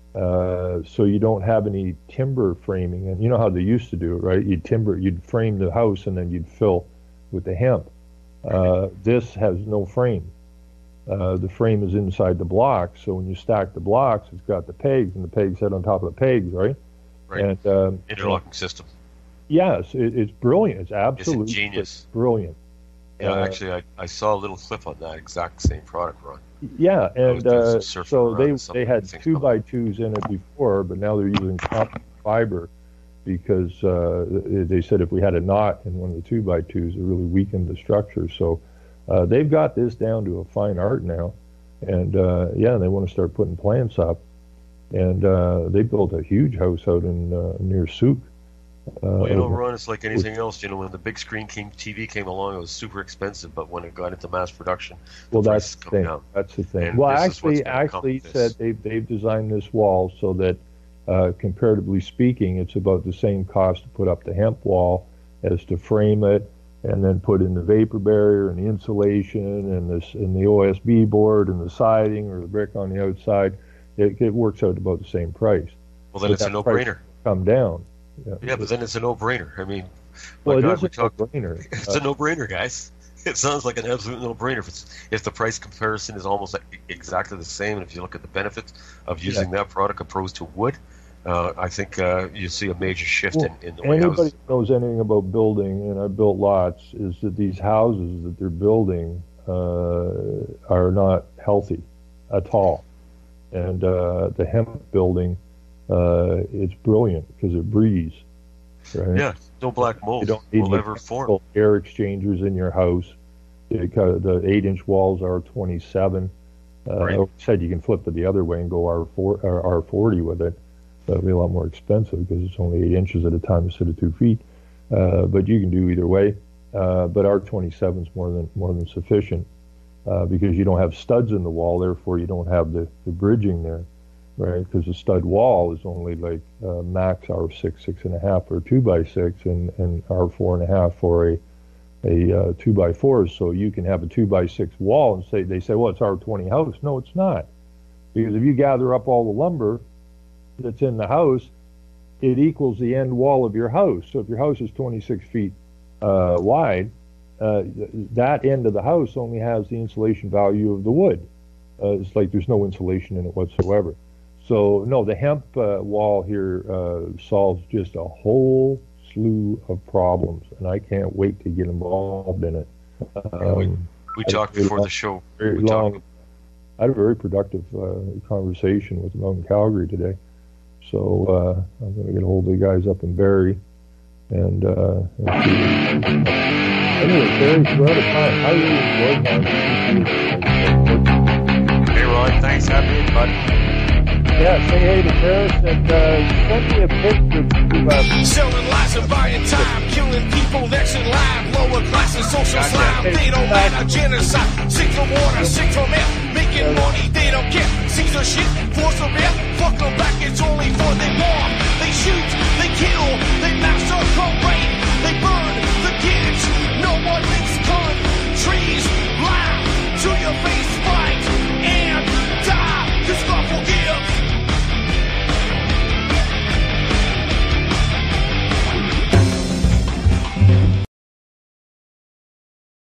Uh, so you don't have any timber framing, and you know how they used to do it, right? You'd timber, you'd frame the house, and then you'd fill with the hemp. Uh, this has no frame. Uh, the frame is inside the block, so when you stack the blocks, it's got the pegs, and the pegs sit on top of the pegs, right? Right. And, um, interlocking system. Yes, it, it's brilliant. It's absolutely it's genius. It's brilliant. Yeah, uh, actually, I, I saw a little clip on that exact same product, Ron. Yeah, and uh, so they around, they had two by twos in it before, but now they're using copper fiber because uh, they said if we had a knot in one of the two by twos, it really weakened the structure. So uh, they've got this down to a fine art now, and uh, yeah, they want to start putting plants up, and uh, they built a huge house out in uh, near Souk. Uh, well, you know, Ron, it's like anything else. You know, when the big screen came, T V came along, it was super expensive. But when it got into mass production, the well, that's the thing. Down. That's the thing. And well, actually, actually, he said they've they've designed this wall so that, uh, comparatively speaking, it's about the same cost to put up the hemp wall as to frame it and then put in the vapor barrier and the insulation and this and the O S B board and the siding or the brick on the outside. It, it works out about the same price. Well, then but it's a no-brainer. Come down. Yeah, yeah, but then it's a no-brainer. I mean, well, it God, is we a talk, no-brainer. It's a no-brainer, guys. It sounds like an absolute no-brainer. If it's if the price comparison is almost like exactly the same, and if you look at the benefits of using yeah. that product opposed to wood, uh, I think uh, you see a major shift well, in, in the way anybody houses. who knows anything about building, and I've built lots, is that these houses that they're building uh, are not healthy at all. And uh, the hemp building, uh, it's brilliant because it breathes. Right? Yeah, no black mold you don't need will ever form. Air exchangers in your house. The eight-inch walls are twenty-seven. Uh, right. I said you can flip it the other way and go R four, or R forty with it. That'll be a lot more expensive because it's only eight inches at a time instead of two feet. Uh, but you can do either way. Uh, but R twenty-seven is more than more than sufficient uh, because you don't have studs in the wall. Therefore, you don't have the, the bridging there. Right, because the stud wall is only like uh, max R six, six and a half, or two by six, and, and R four and a half for a a uh, two by four. So you can have a two by six wall and say they say, well, it's R twenty house. No, it's not, because if you gather up all the lumber that's in the house, it equals the end wall of your house. So if your house is twenty-six feet uh, wide, uh, that end of the house only has the insulation value of the wood. Uh, it's like there's no insulation in it whatsoever. So, no, the hemp uh, wall here uh, solves just a whole slew of problems, and I can't wait to get involved in it. Um, yeah, we we talked before long, the show. Very we long, talked. I had a very productive uh, conversation with them out in Calgary today. So uh, I'm going to get a hold of the guys up in Barrie. And, uh, and see. Anyway, Barry, we're out of time. I really enjoyed my. Hey, Ron. Thanks, happy, bud. Yeah, say hey to Paris and uh, send me a picture. Uh, Selling lies and buying time, killing people next in line. Lower classes, social Gotcha. slime. They don't matter, genocide. Sick from water, sick from air. Making money, they don't care. Caesar shit, force of air.